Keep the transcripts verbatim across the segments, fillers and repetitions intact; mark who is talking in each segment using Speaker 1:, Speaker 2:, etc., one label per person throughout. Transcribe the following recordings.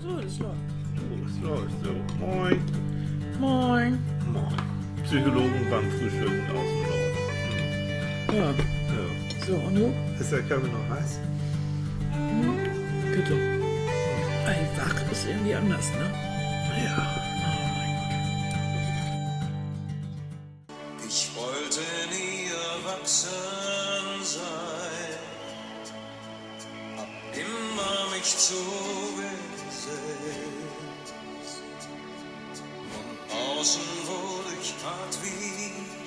Speaker 1: So, es läuft.
Speaker 2: So, es läuft so. Moin.
Speaker 1: Moin.
Speaker 2: Moin. Psychologen beim Frühstücken außen dort. Hm.
Speaker 1: Ja.
Speaker 2: Ja.
Speaker 1: So, und du?
Speaker 2: Ist der Kaffee noch heiß?
Speaker 1: Hm? Bitte. Ey, wach ist irgendwie anders, ne?
Speaker 2: Ja.
Speaker 1: Oh mein Gott.
Speaker 3: Ich wollte nie erwachsen sein, hab immer mich zugesetzt. Von außen wurde ich hart wie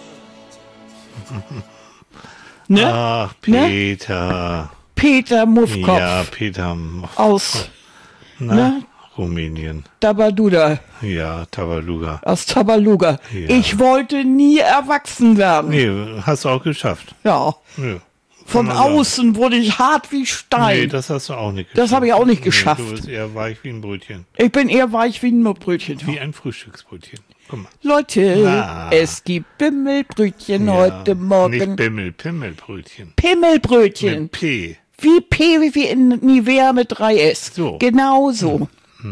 Speaker 3: Stahl.
Speaker 1: Ne?
Speaker 2: Ach, Peter.
Speaker 1: Peter Muffkopf
Speaker 2: Ja, Peter. Muff-
Speaker 1: aus
Speaker 2: Na,
Speaker 1: ne?
Speaker 2: Rumänien.
Speaker 1: Tabaluga.
Speaker 2: Ja, Tabaluga.
Speaker 1: Aus Tabaluga.
Speaker 2: Ja.
Speaker 1: Ich wollte nie erwachsen werden.
Speaker 2: Nee, hast du auch geschafft.
Speaker 1: Ja.
Speaker 2: Ja.
Speaker 1: Von
Speaker 2: Kann man sagen.
Speaker 1: außen wurde ich hart wie Stein.
Speaker 2: Nee, das hast du auch nicht geschafft.
Speaker 1: Das habe ich auch nicht
Speaker 2: Nee,
Speaker 1: geschafft.
Speaker 2: du bist eher weich wie ein Brötchen.
Speaker 1: Ich bin eher weich wie ein Brötchen.
Speaker 2: Wie ein Frühstücksbrötchen. Guck mal.
Speaker 1: Leute,
Speaker 2: Ah.
Speaker 1: es gibt Bimmelbrötchen
Speaker 2: Ja,
Speaker 1: heute Morgen.
Speaker 2: Nicht Bimmel, Pimmelbrötchen.
Speaker 1: Pimmelbrötchen.
Speaker 2: Mit P.
Speaker 1: Wie P wie in Nivea mit drei S.
Speaker 2: So.
Speaker 1: Genau so.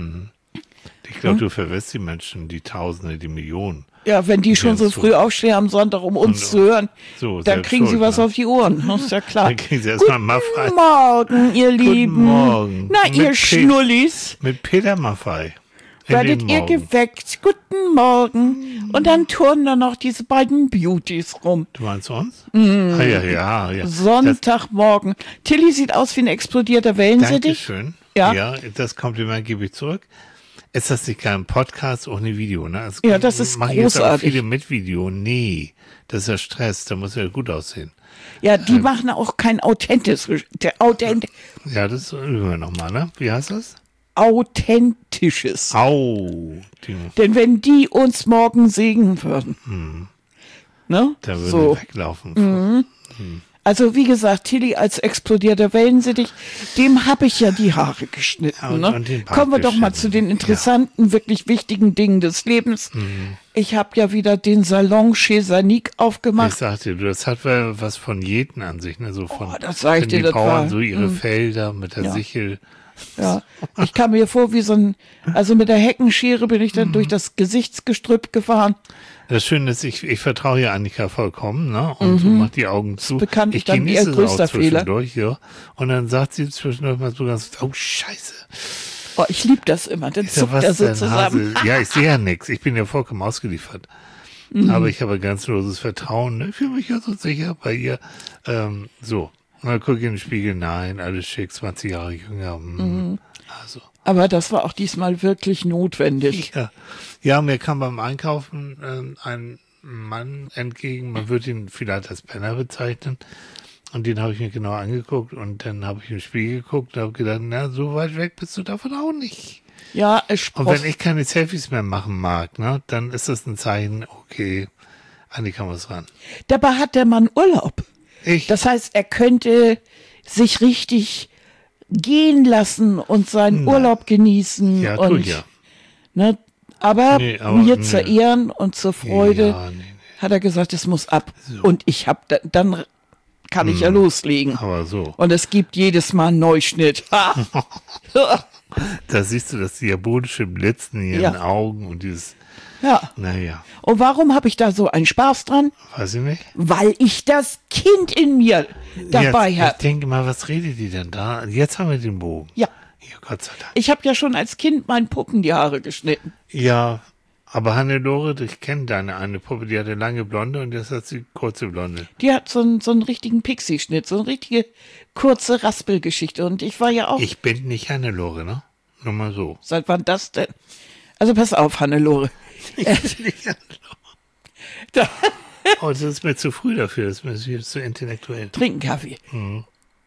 Speaker 2: Ich glaube, du verwirrst die Menschen, die Tausende, die Millionen.
Speaker 1: Ja, wenn die schon
Speaker 2: Ja,
Speaker 1: so
Speaker 2: so.
Speaker 1: früh aufstehen am Sonntag, um uns
Speaker 2: Und,
Speaker 1: zu hören,
Speaker 2: so,
Speaker 1: dann
Speaker 2: selbst
Speaker 1: kriegen sie
Speaker 2: schuld,
Speaker 1: was
Speaker 2: ne?
Speaker 1: auf die Ohren. Das ist ja klar.
Speaker 2: Dann kriegen sie erstmal mal frei.
Speaker 1: Guten Morgen, ihr Lieben.
Speaker 2: Morgen.
Speaker 1: Na,
Speaker 2: Mit
Speaker 1: ihr
Speaker 2: Pe-
Speaker 1: Schnullis.
Speaker 2: Mit Peter Maffei. In
Speaker 1: Werdet
Speaker 2: den
Speaker 1: ihr
Speaker 2: Morgen.
Speaker 1: geweckt? Guten Morgen. Und dann turnen da noch diese beiden Beauties rum.
Speaker 2: Du meinst uns? Ah, ja, ja, ja.
Speaker 1: Sonntagmorgen. Tilly sieht aus wie ein explodierter
Speaker 2: Das,
Speaker 1: Wellensittich.
Speaker 2: Dankeschön.
Speaker 1: Ja.
Speaker 2: ja, das Kompliment gebe ich zurück. Ist das nicht kein Podcast ohne Video, ne? Also
Speaker 1: Ja, das ist
Speaker 2: mach ich jetzt auch
Speaker 1: großartig.
Speaker 2: viele mit Video. Nee, das ist ja Stress, da muss ja gut aussehen.
Speaker 1: Ja, die
Speaker 2: Ähm.
Speaker 1: machen auch kein authentisches, der authent,
Speaker 2: Ja, das üben wir nochmal, ne? Wie heißt das?
Speaker 1: authentisches.
Speaker 2: Au. Die,
Speaker 1: Denn wenn die uns morgen segnen würden, ne?
Speaker 2: da würden
Speaker 1: So.
Speaker 2: wir weglaufen.
Speaker 1: Also wie gesagt, Tilly als explodierter Wellensittich, dem habe ich ja die Haare geschnitten.
Speaker 2: Ja, und-
Speaker 1: ne?
Speaker 2: und den Bart
Speaker 1: Kommen wir doch mal
Speaker 2: geschnitten.
Speaker 1: zu den interessanten, wirklich wichtigen Dingen des Lebens.
Speaker 2: Mhm.
Speaker 1: Ich habe ja wieder den Salon Chez Sanique
Speaker 2: Ich
Speaker 1: aufgemacht.
Speaker 2: sagte, du, das hat wel- was von Jäten an sich, ne? So von,
Speaker 1: Oh, das sag ich
Speaker 2: wenn
Speaker 1: dir,
Speaker 2: die
Speaker 1: das
Speaker 2: Bauern
Speaker 1: war-
Speaker 2: so ihre Felder mit der
Speaker 1: Ja.
Speaker 2: Sichel.
Speaker 1: Ja, ich kam mir vor wie so ein, also mit der Heckenschere bin ich
Speaker 2: Mhm.
Speaker 1: dann durch das Gesichtsgestrüpp gefahren.
Speaker 2: Das Schöne ist, ich, ich vertraue ja Annika vollkommen, ne? Und mach die Augen zu.
Speaker 1: bekanntlich
Speaker 2: ich
Speaker 1: dann ihr
Speaker 2: genieße es
Speaker 1: größter
Speaker 2: auch
Speaker 1: Fehler.
Speaker 2: zwischendurch, ja. Und dann sagt sie zwischendurch mal so ganz, oh Scheiße.
Speaker 1: Oh, ich lieb das immer, dann
Speaker 2: Ich sag,
Speaker 1: zuckt
Speaker 2: was
Speaker 1: er so
Speaker 2: denn,
Speaker 1: zusammen.
Speaker 2: Hase? Ja, ich sehe ja nichts. Ich bin ja vollkommen ausgeliefert.
Speaker 1: Mhm.
Speaker 2: Aber ich habe ganz loses Vertrauen. Ne? Ich fühle mich ja so sicher bei ihr. Ähm, so. Und dann gucke ich in den Spiegel. Nein, alles schick, zwanzig Jahre jünger. Mhm. Also.
Speaker 1: Aber das war auch diesmal wirklich notwendig.
Speaker 2: Ja. ja, mir kam beim Einkaufen ähm, ein Mann entgegen. Man würde ihn vielleicht als Penner bezeichnen. Und den habe ich mir genau angeguckt. Und dann habe ich im Spiegel geguckt und habe gedacht, na, so weit weg bist du davon auch nicht.
Speaker 1: Ja, es
Speaker 2: Und
Speaker 1: spross.
Speaker 2: wenn ich keine Selfies mehr machen mag, ne, dann ist das ein Zeichen, okay, Annika muss ran.
Speaker 1: Dabei hat der Mann Urlaub.
Speaker 2: Ich,
Speaker 1: Das heißt, er könnte sich richtig gehen lassen und seinen Urlaub genießen.
Speaker 2: ja,
Speaker 1: und,
Speaker 2: tut ja.
Speaker 1: Ne, aber,
Speaker 2: Nee, aber,
Speaker 1: mir
Speaker 2: nee.
Speaker 1: zur Ehren und zur Freude
Speaker 2: Ja, nee, nee.
Speaker 1: hat er gesagt, es muss ab. Und ich hab da, dann kann ich ja loslegen.
Speaker 2: Aber so.
Speaker 1: Und es gibt jedes Mal einen Neuschnitt. Ha!
Speaker 2: Da siehst du das diabolische Blitzen in ihren
Speaker 1: Ja.
Speaker 2: Augen und dieses,
Speaker 1: Ja.
Speaker 2: naja,
Speaker 1: Und warum habe ich da so einen Spaß dran?
Speaker 2: weiß ich nicht.
Speaker 1: Weil ich das Kind in mir dabei
Speaker 2: Jetzt,
Speaker 1: habe.
Speaker 2: ich denke mal, was redet die denn da? Jetzt haben wir den Bogen.
Speaker 1: Ja.
Speaker 2: Ja, Gott sei Dank.
Speaker 1: Ich habe ja schon als Kind meinen Puppen die Haare geschnitten.
Speaker 2: Ja, aber Hannelore, ich kenne deine eine Puppe, die hatte lange Blonde und jetzt hat sie kurze Blonde.
Speaker 1: Die hat so einen, so einen richtigen Pixie-Schnitt, so eine richtige kurze Raspelgeschichte. Und ich war ja auch,
Speaker 2: Ich bin nicht Hannelore, ne? Nur mal so.
Speaker 1: seit wann das denn? Also pass auf, Hannelore.
Speaker 2: Ich bin nicht Hannelore.
Speaker 1: Da,
Speaker 2: Oh, das ist mir zu früh dafür, das ist mir viel zu intellektuell.
Speaker 1: trinken Kaffee.
Speaker 2: Mhm.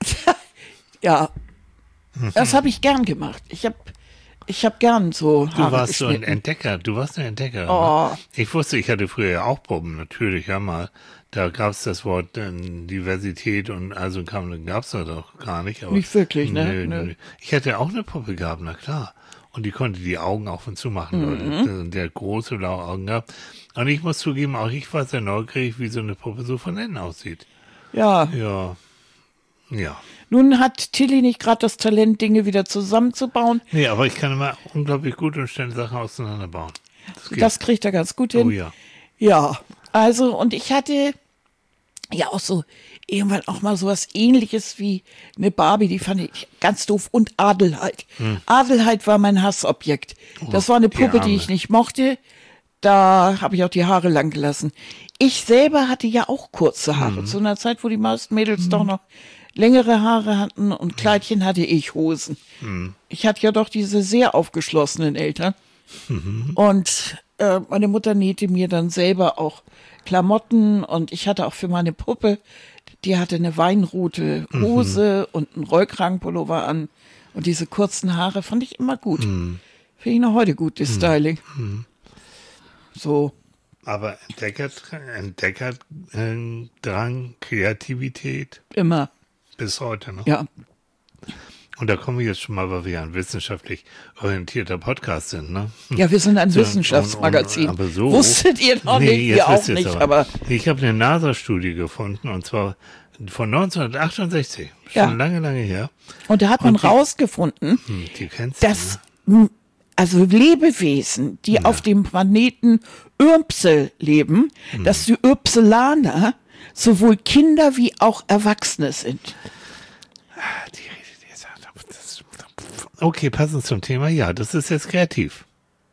Speaker 1: Ja, das habe ich gern gemacht. Ich habe ich hab gern so Haare
Speaker 2: Du warst so ein
Speaker 1: geschnitten.
Speaker 2: Entdecker, du warst ein Entdecker.
Speaker 1: Oh.
Speaker 2: Ne? Ich wusste, ich hatte früher ja auch Puppen, natürlich, ja mal. Da gab es das Wort äh, Diversität und also kam, gab es da doch gar nicht. Aber,
Speaker 1: Nicht wirklich, ne?
Speaker 2: Nö,
Speaker 1: Nö.
Speaker 2: nö. Ich hätte auch eine Puppe gehabt, na klar. Und die konnte die Augen auf und zu machen.
Speaker 1: Mhm.
Speaker 2: Leute. Der hat große blaue Augen gehabt. Und ich muss zugeben, auch ich war sehr neugierig, wie so eine Puppe so von innen aussieht.
Speaker 1: Ja,
Speaker 2: Ja. Ja.
Speaker 1: Nun hat Tilly nicht gerade das Talent, Dinge wieder zusammenzubauen.
Speaker 2: Nee, aber ich kann immer unglaublich gut und schnell Sachen auseinanderbauen. Das geht.
Speaker 1: Das kriegt er ganz gut hin.
Speaker 2: Oh ja.
Speaker 1: Ja, also und ich hatte ja auch so irgendwann auch mal sowas Ähnliches wie eine Barbie, die fand ich ganz doof. Und Adelheid. Hm. Adelheid war mein Hassobjekt. Das war eine Puppe, die, die ich nicht mochte. Da habe ich auch die Haare lang gelassen. Ich selber hatte ja auch kurze Haare. Hm. Zu einer Zeit, wo die meisten Mädels hm. doch noch längere Haare hatten und Kleidchen hatte ich Hosen. Hm. Ich hatte ja doch diese sehr aufgeschlossenen Eltern. Mhm. Und äh, meine Mutter nähte mir dann selber auch Klamotten und ich hatte auch für meine Puppe, die hatte eine weinrote Hose mhm. und einen Rollkragenpullover an und diese kurzen Haare fand ich immer gut. Mhm. Finde ich noch heute gut, das mhm. Styling. Mhm. So.
Speaker 2: Aber Entdeckert, Entdeckert äh, Drang, Kreativität?
Speaker 1: Immer.
Speaker 2: Bis heute noch?
Speaker 1: Ja.
Speaker 2: Und da kommen wir jetzt schon mal, weil wir ein wissenschaftlich orientierter Podcast sind, ne?
Speaker 1: Ja, wir sind ein so, Wissenschaftsmagazin.
Speaker 2: Und, und, aber so,
Speaker 1: wusstet ihr noch nee, nicht? Wir auch nicht, aber, aber.
Speaker 2: Ich habe eine NASA-Studie gefunden, und zwar von neunzehnhundertachtundsechzig. Schon
Speaker 1: ja.
Speaker 2: lange, lange her.
Speaker 1: Und da hat man die, rausgefunden,
Speaker 2: hm, die kennst
Speaker 1: dass,
Speaker 2: du, ne?
Speaker 1: also Lebewesen, die ja. auf dem Planeten Ürpsel leben, hm. dass die Ürpselaner sowohl Kinder wie auch Erwachsene sind.
Speaker 2: Die Okay, passend zum Thema. Ja, das ist jetzt kreativ.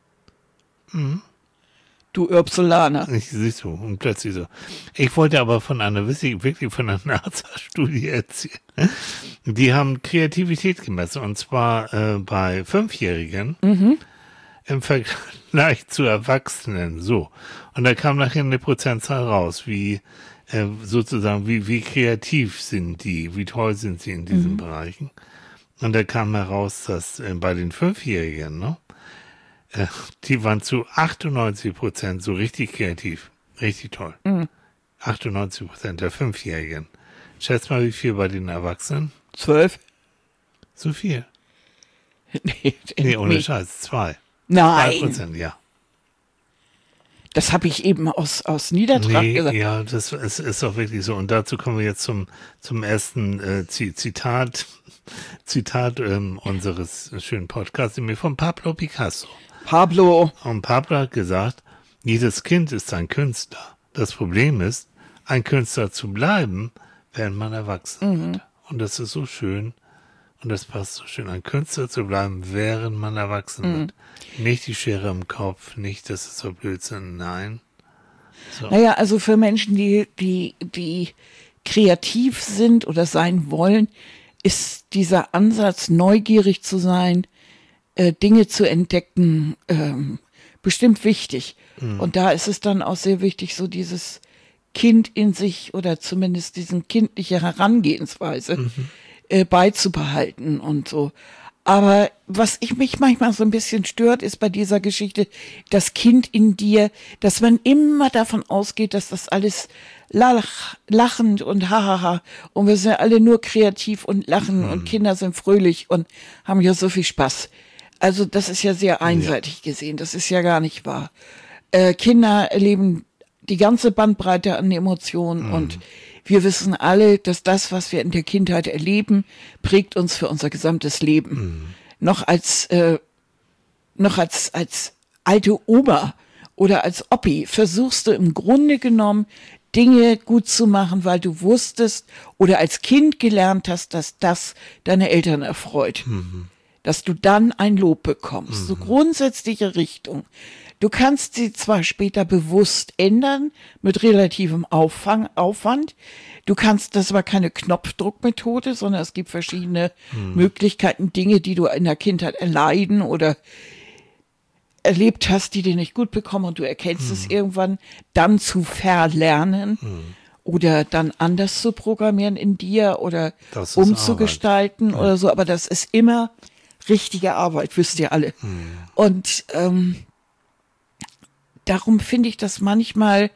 Speaker 2: Mhm.
Speaker 1: Du Ürpselaner.
Speaker 2: Ich siehst du, und plötzlich so. Ich wollte aber von einer, wirklich von einer NASA-Studie erzählen. Die haben Kreativität gemessen, und zwar äh, bei Fünfjährigen mhm. im Vergleich zu Erwachsenen. So. Und da kam nachher eine Prozentzahl raus, wie äh, sozusagen, wie, wie kreativ sind die, wie toll sind sie in diesen mhm. Bereichen. Und da kam heraus, dass äh, bei den Fünfjährigen, ne, äh, die waren zu achtundneunzig Prozent so richtig kreativ. Richtig toll. Mhm. achtundneunzig Prozent der Fünfjährigen. Schätz mal, wie viel bei den Erwachsenen?
Speaker 1: Zwölf.
Speaker 2: So viel.
Speaker 1: nee,
Speaker 2: nee, ohne nee. Scheiß, zwei.
Speaker 1: Nein.
Speaker 2: Zwei Prozent, ja.
Speaker 1: Das habe ich eben aus, aus Niedertrag
Speaker 2: nee,
Speaker 1: gesagt.
Speaker 2: Ja, das ist, ist auch wirklich so. Und dazu kommen wir jetzt zum, zum ersten äh, Zitat, Zitat ähm, unseres schönen Podcasts, nämlich von Pablo Picasso.
Speaker 1: Pablo.
Speaker 2: Und Pablo hat gesagt, jedes Kind ist ein Künstler. Das Problem ist, ein Künstler zu bleiben, wenn man erwachsen mhm. wird. Und das ist so schön. Und das passt so schön, ein Künstler zu bleiben, während man erwachsen mhm. wird. Nicht die Schere im Kopf, nicht, das ist so Blödsinn, nein. So.
Speaker 1: Naja, also für Menschen, die, die, die kreativ sind oder sein wollen, ist dieser Ansatz, neugierig zu sein, äh, Dinge zu entdecken, ähm, bestimmt wichtig. Mhm. Und da ist es dann auch sehr wichtig, so dieses Kind in sich oder zumindest diesen kindliche Herangehensweise mhm. äh, beizubehalten und so. Aber was ich mich manchmal so ein bisschen stört, ist bei dieser Geschichte das Kind in dir, dass man immer davon ausgeht, dass das alles lach, lachend und hahaha und wir sind alle nur kreativ und lachen mhm. und Kinder sind fröhlich und haben ja so viel Spaß. Also das ist ja sehr einseitig ja. gesehen, das ist ja gar nicht wahr. Äh, Kinder erleben die ganze Bandbreite an Emotionen mhm. und wir wissen alle, dass das, was wir in der Kindheit erleben, prägt uns für unser gesamtes Leben. Mhm. Noch als äh, noch als als alte Oma oder als Oppi versuchst du im Grunde genommen Dinge gut zu machen, weil du wusstest oder als Kind gelernt hast, dass das deine Eltern erfreut. Mhm. Dass du dann ein Lob bekommst. Mhm. So grundsätzliche Richtung. Du kannst sie zwar später bewusst ändern, mit relativem Auffang, Aufwand. Du kannst, das war keine Knopfdruckmethode, sondern es gibt verschiedene hm. Möglichkeiten, Dinge, die du in der Kindheit erleiden oder erlebt hast, die dir nicht gut bekommen und du erkennst hm. es irgendwann, dann zu verlernen hm. oder dann anders zu programmieren in dir oder umzugestalten oder so. Aber das ist immer richtige Arbeit, wisst ihr alle. Hm. Und ähm, darum finde ich das manchmal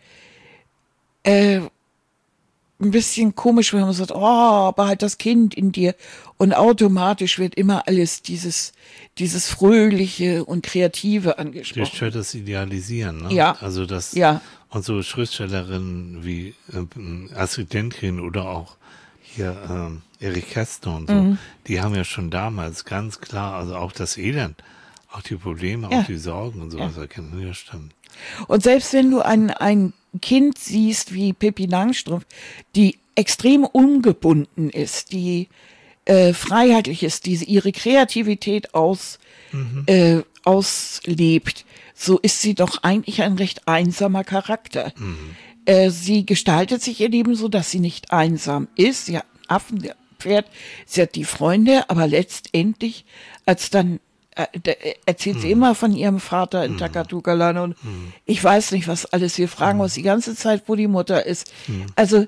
Speaker 1: äh, ein bisschen komisch, wenn man sagt, oh, aber halt das Kind in dir. Und automatisch wird immer alles dieses, dieses Fröhliche und Kreative angesprochen.
Speaker 2: Das stört das Idealisieren, ne?
Speaker 1: Ja.
Speaker 2: Also das,
Speaker 1: ja.
Speaker 2: und so Schriftstellerinnen wie äh, Astrid Lindgren oder auch hier ähm, Erich Kästner und so,
Speaker 1: Mhm.
Speaker 2: die haben ja schon damals ganz klar, also auch das Elend, auch die Probleme,
Speaker 1: Ja.
Speaker 2: auch die Sorgen und sowas erkennen. Ja, stimmt.
Speaker 1: Und selbst wenn du ein, ein Kind siehst wie Pippi Langstrumpf, die extrem ungebunden ist, die äh, freiheitlich ist, die ihre Kreativität aus, äh, auslebt, so ist sie doch eigentlich ein recht einsamer Charakter. Äh, sie gestaltet sich ihr Leben so, dass sie nicht einsam ist. Sie hat einen Affen, sie hat ein Pferd, sie hat die Freunde, aber letztendlich, als dann äh, da erzählt sie immer von ihrem Vater in Takatugalan und ich weiß nicht, was alles. Wir fragen uns die ganze Zeit, wo die Mutter ist. Also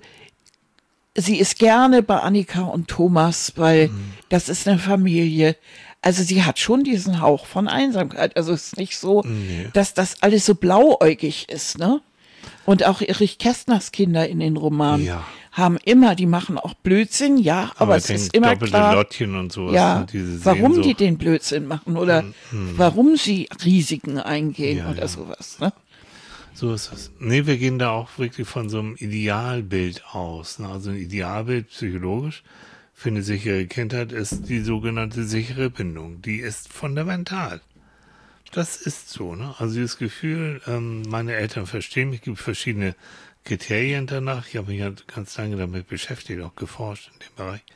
Speaker 1: sie ist gerne bei Annika und Thomas, weil das ist eine Familie. Also sie hat schon diesen Hauch von Einsamkeit. Also es ist nicht so,
Speaker 2: Nee.
Speaker 1: dass das alles so blauäugig ist, ne? Und auch Erich Kästners Kinder in den Romanen
Speaker 2: Ja.
Speaker 1: haben immer, die machen auch Blödsinn, ja, aber, es
Speaker 2: ich
Speaker 1: ist
Speaker 2: denke,
Speaker 1: immer
Speaker 2: doppelte
Speaker 1: klar,
Speaker 2: Lottchen und sowas,
Speaker 1: ja,
Speaker 2: ne, diese
Speaker 1: warum die
Speaker 2: Sehnsucht.
Speaker 1: den Blödsinn machen oder warum sie Risiken eingehen
Speaker 2: Ja,
Speaker 1: oder
Speaker 2: ja.
Speaker 1: sowas, ne?
Speaker 2: So ist es. Nee, wir gehen da auch wirklich von so einem Idealbild aus. Ne? Also ein Idealbild psychologisch für eine sichere Kindheit ist die sogenannte sichere Bindung. Die ist fundamental. Das ist so, ne? Also dieses Gefühl, ähm, meine Eltern verstehen mich, gibt verschiedene Kriterien danach. Ich habe mich ja ganz lange damit beschäftigt, auch geforscht in dem Bereich.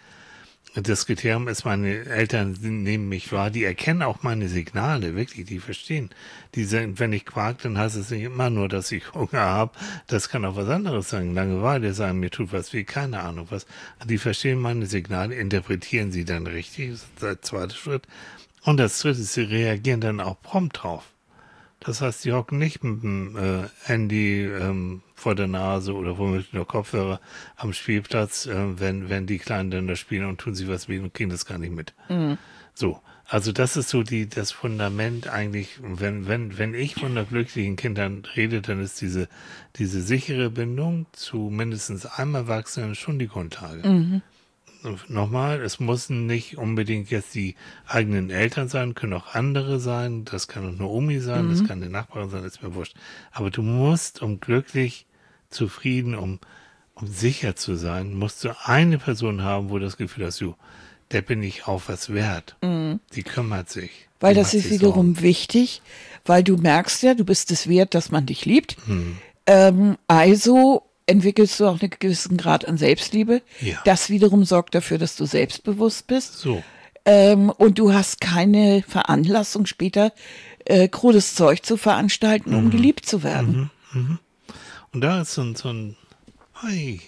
Speaker 2: Das Kriterium ist, meine Eltern nehmen mich wahr, die erkennen auch meine Signale, wirklich, die verstehen. Die sagen, wenn ich quak, dann heißt es nicht immer nur, dass ich Hunger habe, das kann auch was anderes sein, Langeweile sagen, mir tut was weh, keine Ahnung was. Die verstehen meine Signale, interpretieren sie dann richtig, das ist der zweite Schritt. Und das dritte ist, sie reagieren dann auch prompt drauf. Das heißt, die hocken nicht mit dem äh, Handy ähm, vor der Nase oder womöglich noch Kopfhörer am Spielplatz, äh, wenn, wenn die Kleinen dann da spielen und tun sich was weh und kriegen das gar nicht mit. So, also das ist so die das Fundament eigentlich. Wenn wenn wenn ich von der glücklichen Kindern rede, dann ist diese diese sichere Bindung zu mindestens einem Erwachsenen schon die Grundlage. Nochmal, es müssen nicht unbedingt jetzt die eigenen Eltern sein, können auch andere sein, das kann auch eine Omi sein, das kann eine Nachbarin sein, ist mir wurscht. Aber du musst, um glücklich, zufrieden, um, um sicher zu sein, musst du eine Person haben, wo du das Gefühl hast, du, der bin ich auch was wert. Die kümmert sich.
Speaker 1: Weil
Speaker 2: die
Speaker 1: das
Speaker 2: macht
Speaker 1: ist
Speaker 2: sich
Speaker 1: wiederum
Speaker 2: Sorgen.
Speaker 1: wichtig, weil du merkst ja, du bist es wert, dass man dich liebt.
Speaker 2: Hm.
Speaker 1: Ähm, also entwickelst du auch einen gewissen Grad an Selbstliebe.
Speaker 2: Ja.
Speaker 1: Das wiederum sorgt dafür, dass du selbstbewusst bist.
Speaker 2: So.
Speaker 1: Ähm, und du hast keine Veranlassung später, äh, krudes Zeug zu veranstalten, um geliebt zu werden.
Speaker 2: Und da ist so ein, so ein, ei,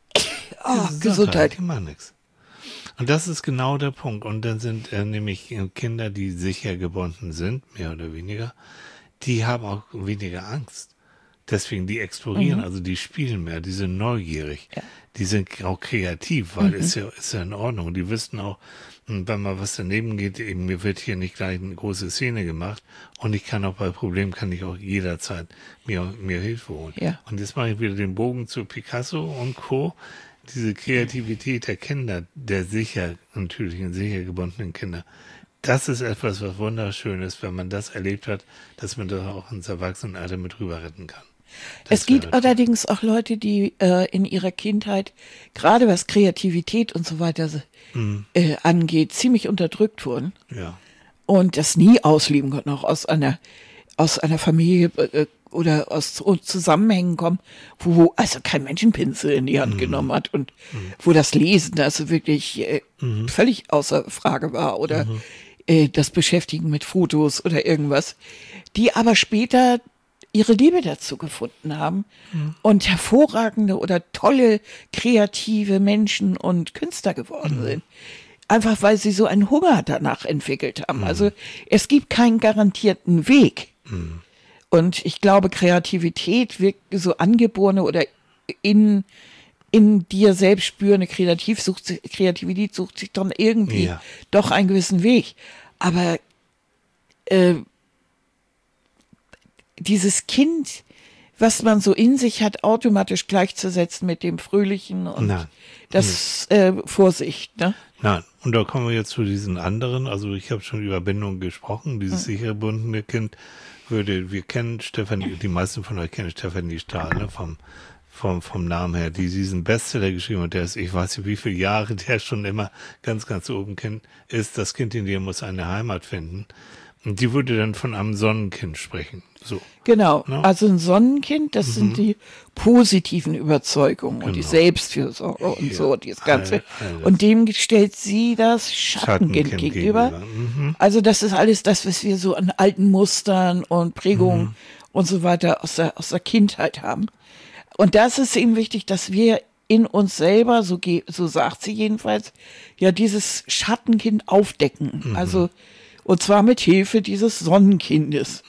Speaker 1: Oh,
Speaker 2: Gesundheit,
Speaker 1: Gesundheit.
Speaker 2: die machen nix. Und das ist genau der Punkt. Und dann sind äh, nämlich äh, Kinder, die sicher gebunden sind, mehr oder weniger, die haben auch weniger Angst. Deswegen, die explorieren, also die spielen mehr, die sind neugierig,
Speaker 1: Ja.
Speaker 2: die sind auch kreativ, weil ist ja ist ja in Ordnung. Die wissen auch, mh, wenn mal was daneben geht, eben mir wird hier nicht gleich eine große Szene gemacht und ich kann auch bei Problemen kann ich auch jederzeit mir mir Hilfe holen.
Speaker 1: Ja.
Speaker 2: Und jetzt mache ich wieder den Bogen zu Picasso und Co. Diese Kreativität der Kinder, der sicher, natürlichen, sicher gebundenen Kinder, das ist etwas, was wunderschön ist, wenn man das erlebt hat, dass man das auch ins Erwachsenenalter mit rüber retten kann. Das
Speaker 1: Es gibt
Speaker 2: wäre-
Speaker 1: allerdings auch Leute, die äh, in ihrer Kindheit, gerade was Kreativität und so weiter äh, angeht, ziemlich unterdrückt wurden
Speaker 2: Ja,
Speaker 1: und das nie ausleben konnten, auch aus einer, aus einer Familie äh, oder aus Zu- Zusammenhängen kommen, wo also kein Menschenpinsel in die Hand genommen hat und wo das Lesen also wirklich äh, völlig außer Frage war oder äh, das Beschäftigen mit Fotos oder irgendwas, die aber später ihre Liebe dazu gefunden haben und hervorragende oder tolle kreative Menschen und Künstler geworden sind. Einfach weil sie so einen Hunger danach entwickelt haben. Also es gibt keinen garantierten Weg. Und ich glaube, Kreativität, wirklich so angeborene oder in, in dir selbst spürende Kreativ sucht, sich- Kreativität sucht sich dann irgendwie
Speaker 2: Ja.
Speaker 1: doch einen gewissen Weg. Aber äh, dieses Kind, was man so in sich hat, automatisch gleichzusetzen mit dem Fröhlichen und
Speaker 2: Nein.
Speaker 1: das äh, Vorsicht, ne?
Speaker 2: nein. Und da kommen wir jetzt zu diesen anderen. Also ich habe schon über Bindung gesprochen. Dieses sicher gebundene Kind würde, wir kennen Stefanie, die meisten von euch kennen Stefanie Stahl, ne, vom vom, vom Namen her, die diesen Bestseller geschrieben hat, der ist, ich weiß nicht wie viele Jahre, der schon immer ganz, ganz oben kennt, ist, das Kind in dir muss eine Heimat finden. Und die würde dann von einem Sonnenkind sprechen. So.
Speaker 1: Genau,
Speaker 2: No?
Speaker 1: also ein Sonnenkind, das
Speaker 2: Mhm.
Speaker 1: sind die positiven Überzeugungen und die
Speaker 2: Genau.
Speaker 1: Selbstfürsorge und
Speaker 2: Ja,
Speaker 1: so, dieses Ganze.
Speaker 2: all- alles.
Speaker 1: Und dem stellt sie das Schattenkind,
Speaker 2: Schattenkind
Speaker 1: gegenüber.
Speaker 2: gegenüber. Mhm.
Speaker 1: Also das ist alles das, was wir so an alten Mustern und Prägungen
Speaker 2: Mhm.
Speaker 1: und so weiter aus der, aus der Kindheit haben. Und das ist eben wichtig, dass wir in uns selber, so, ge- so sagt sie jedenfalls, ja dieses Schattenkind aufdecken.
Speaker 2: Mhm.
Speaker 1: Also und zwar mit Hilfe dieses Sonnenkindes.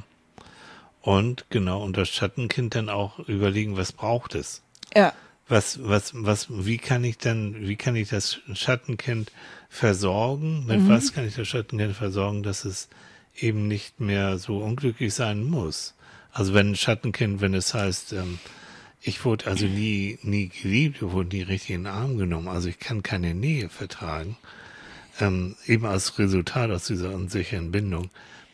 Speaker 2: Und genau, und das Schattenkind dann auch überlegen, was braucht es?
Speaker 1: Ja.
Speaker 2: Was, was, was, wie kann ich denn, wie kann ich das Schattenkind versorgen? Mit was kann ich das Schattenkind versorgen, dass es eben nicht mehr so unglücklich sein muss? Also wenn ein Schattenkind, wenn es heißt, ähm, ich wurde also nie, nie geliebt, ich wurde nie richtig in den Arm genommen, also ich kann keine Nähe vertragen, ähm, eben als Resultat aus dieser unsicheren Bindung,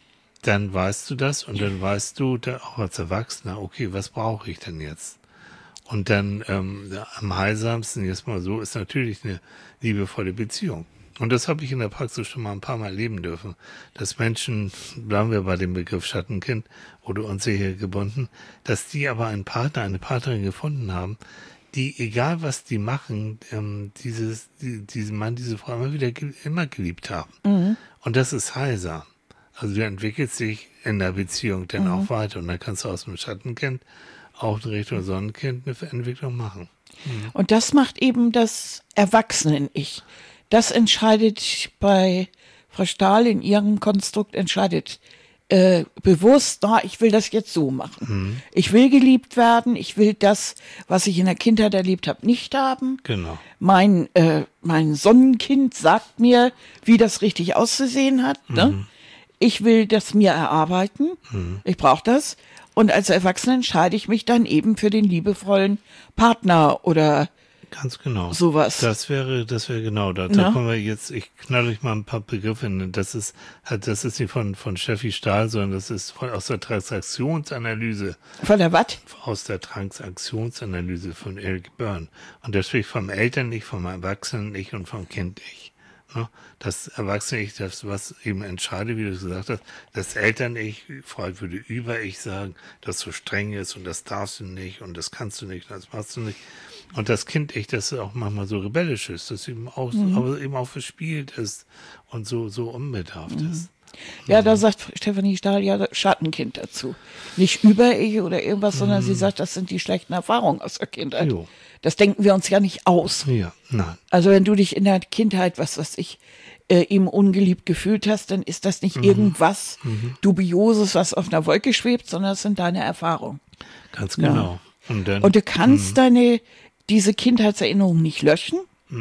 Speaker 2: dann weißt du das und dann weißt du da auch als Erwachsener, okay, was brauche ich denn jetzt? Und dann ähm, am heilsamsten, jetzt mal so, ist natürlich eine liebevolle Beziehung. Und das habe ich in der Praxis schon mal ein paar Mal erleben dürfen, dass Menschen, bleiben wir bei dem Begriff Schattenkind oder unsicher gebunden, dass die aber einen Partner, eine Partnerin gefunden haben, die, egal was die machen, ähm, dieses, die, diesen Mann, diese Frau immer wieder, ge- immer geliebt haben. Und das ist heilsam. Also du entwickelst dich in der Beziehung dann auch weiter und dann kannst du aus dem Schattenkind auch in Richtung Sonnenkind eine Entwicklung machen.
Speaker 1: Und das macht eben das Erwachsenen-Ich. Das entscheidet bei Frau Stahl in ihrem Konstrukt, entscheidet äh, bewusst, na, ich will das jetzt so machen. Ich will geliebt werden, ich will das, was ich in der Kindheit erlebt habe, nicht haben.
Speaker 2: Genau.
Speaker 1: Mein, äh, mein Sonnenkind sagt mir, wie das richtig auszusehen hat. Ne? Ich will das mir erarbeiten. Ich brauche das. Und als Erwachsener entscheide ich mich dann eben für den liebevollen Partner oder
Speaker 2: Ganz genau.
Speaker 1: sowas.
Speaker 2: Das wäre, das wäre genau, da, da
Speaker 1: Ja.
Speaker 2: kommen wir jetzt, ich knall euch mal ein paar Begriffe hin. Das ist, halt, das ist nicht von, von Steffi Stahl, sondern das ist von, aus der Transaktionsanalyse,
Speaker 1: von der Watt.
Speaker 2: aus der Transaktionsanalyse von Eric Byrne. Und der spricht vom Eltern-Ich, vom Erwachsenen-Ich und vom Kind-Ich. Ne? Das Erwachsene-Ich, das, was eben entscheidet, wie du es gesagt hast, das Eltern-Ich, Freud würde über-Ich sagen, das so streng ist und das darfst du nicht und das kannst du nicht und das machst du nicht. Und das Kind-Ich, das auch manchmal so rebellisch ist, das eben auch, aber eben auch verspielt ist und so, so unbedarft ist.
Speaker 1: Ja, da sagt Stefanie Stahl ja Schattenkind dazu. Nicht über-Ich oder irgendwas, sondern sie sagt, das sind die schlechten Erfahrungen aus der Kindheit.
Speaker 2: Jo.
Speaker 1: Das denken wir uns ja nicht aus.
Speaker 2: Ja, nein.
Speaker 1: Also wenn du dich in der Kindheit, was weiß ich, äh, eben ungeliebt gefühlt hast, dann ist das nicht irgendwas Dubioses, was auf einer Wolke schwebt, sondern das sind deine Erfahrungen.
Speaker 2: Ganz genau. Und dann,
Speaker 1: Und du kannst deine, diese Kindheitserinnerungen nicht löschen,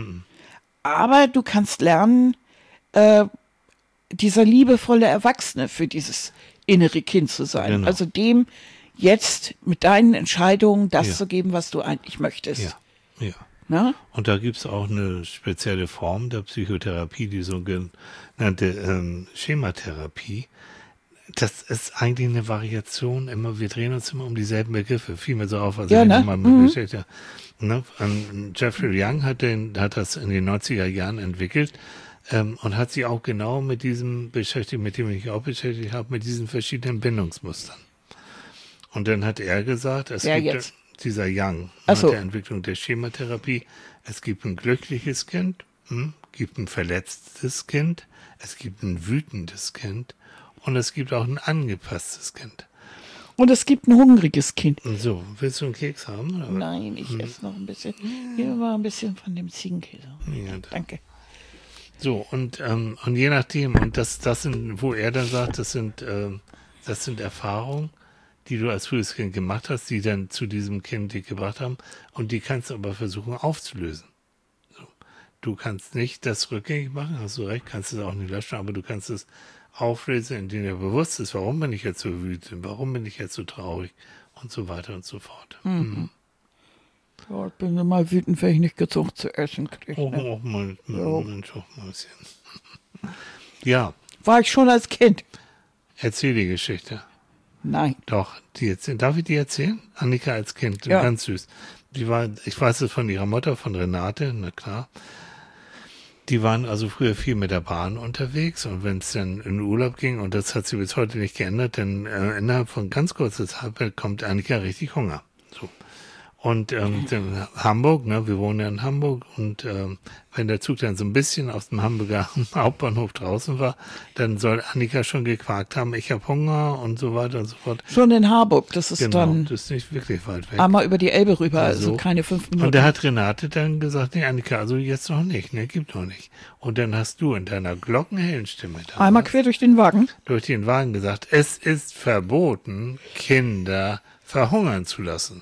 Speaker 1: aber du kannst lernen, äh, dieser liebevolle Erwachsene für dieses innere Kind zu sein.
Speaker 2: Genau.
Speaker 1: Also dem jetzt mit deinen Entscheidungen das
Speaker 2: Ja.
Speaker 1: zu geben, was du eigentlich möchtest.
Speaker 2: ja, ja.
Speaker 1: Ne?
Speaker 2: Und da gibt's auch eine spezielle Form der Psychotherapie, die sogenannte ähm, Schematherapie. Das ist eigentlich eine Variation, immer, wir drehen uns immer um dieselben Begriffe, fiel mir so auf, also
Speaker 1: Ja,
Speaker 2: wenn
Speaker 1: ne?
Speaker 2: ich mal mit beschäftigt habe. Ne? Ähm, Jeffrey Young hat, den, hat das in den neunziger Jahren entwickelt ähm, und hat sich auch genau mit diesem beschäftigt, mit dem ich mich auch beschäftigt habe, mit diesen verschiedenen Bindungsmustern. Und dann hat er gesagt, es
Speaker 1: Wer
Speaker 2: gibt
Speaker 1: jetzt?
Speaker 2: dieser Young
Speaker 1: Ach
Speaker 2: mit
Speaker 1: so.
Speaker 2: der Entwicklung der Schematherapie, es gibt ein glückliches Kind, hm, gibt ein verletztes Kind, es gibt ein wütendes Kind und es gibt auch ein angepasstes Kind.
Speaker 1: Und es gibt ein hungriges Kind.
Speaker 2: Und so, willst du einen Keks haben? Oder? was?
Speaker 1: Nein, ich esse noch ein bisschen. Hier mal ein bisschen von dem Ziegenkäse.
Speaker 2: Ja, da-
Speaker 1: Danke.
Speaker 2: So, und, ähm, und je nachdem, und das, das sind, wo er dann sagt, das sind, ähm, das sind Erfahrungen, die du als frühes Kind gemacht hast, die dann zu diesem Kind dich gebracht haben, und die kannst du aber versuchen aufzulösen. So. Du kannst nicht das rückgängig machen, hast du recht, kannst es auch nicht löschen, aber du kannst es auflösen, indem dir bewusst ist, warum bin ich jetzt so wütend, warum bin ich jetzt so traurig und so weiter und so fort. Mhm.
Speaker 1: Ja, ich bin immer wütend, wenn ich nicht genug zu essen kriege.
Speaker 2: Auch,
Speaker 1: Ne?
Speaker 2: auch mal,
Speaker 1: Ja.
Speaker 2: Mensch, auch mal ein bisschen. Ja,
Speaker 1: War ich schon als Kind.
Speaker 2: erzähl die Geschichte.
Speaker 1: Nein.
Speaker 2: Doch, die erzählen. Darf ich die erzählen? Annika als Kind,
Speaker 1: Ja.
Speaker 2: ganz süß. Die war, ich weiß es von ihrer Mutter, von Renate, na klar. Die waren also früher viel mit der Bahn unterwegs und wenn es dann in Urlaub ging, und das hat sich bis heute nicht geändert, dann äh, innerhalb von ganz kurzer Zeit bekommt Annika richtig Hunger. So. Und ähm, in Hamburg, ne, wir wohnen ja in Hamburg, und ähm, wenn der Zug dann so ein bisschen aus dem Hamburger Hauptbahnhof draußen war, dann soll Annika schon gequakt haben, ich habe Hunger und so weiter und so fort.
Speaker 1: Schon in Harburg, das ist
Speaker 2: Genau,
Speaker 1: dann
Speaker 2: das ist nicht wirklich weit weg.
Speaker 1: einmal über die Elbe rüber, also
Speaker 2: So.
Speaker 1: keine fünf Minuten.
Speaker 2: Und da hat Renate dann gesagt, nee, Annika, also jetzt noch nicht, ne, gibt noch nicht. Und dann hast du in deiner glockenhellen Stimme damals
Speaker 1: Einmal quer durch den Wagen.
Speaker 2: durch den Wagen gesagt, es ist verboten, Kinder verhungern zu lassen.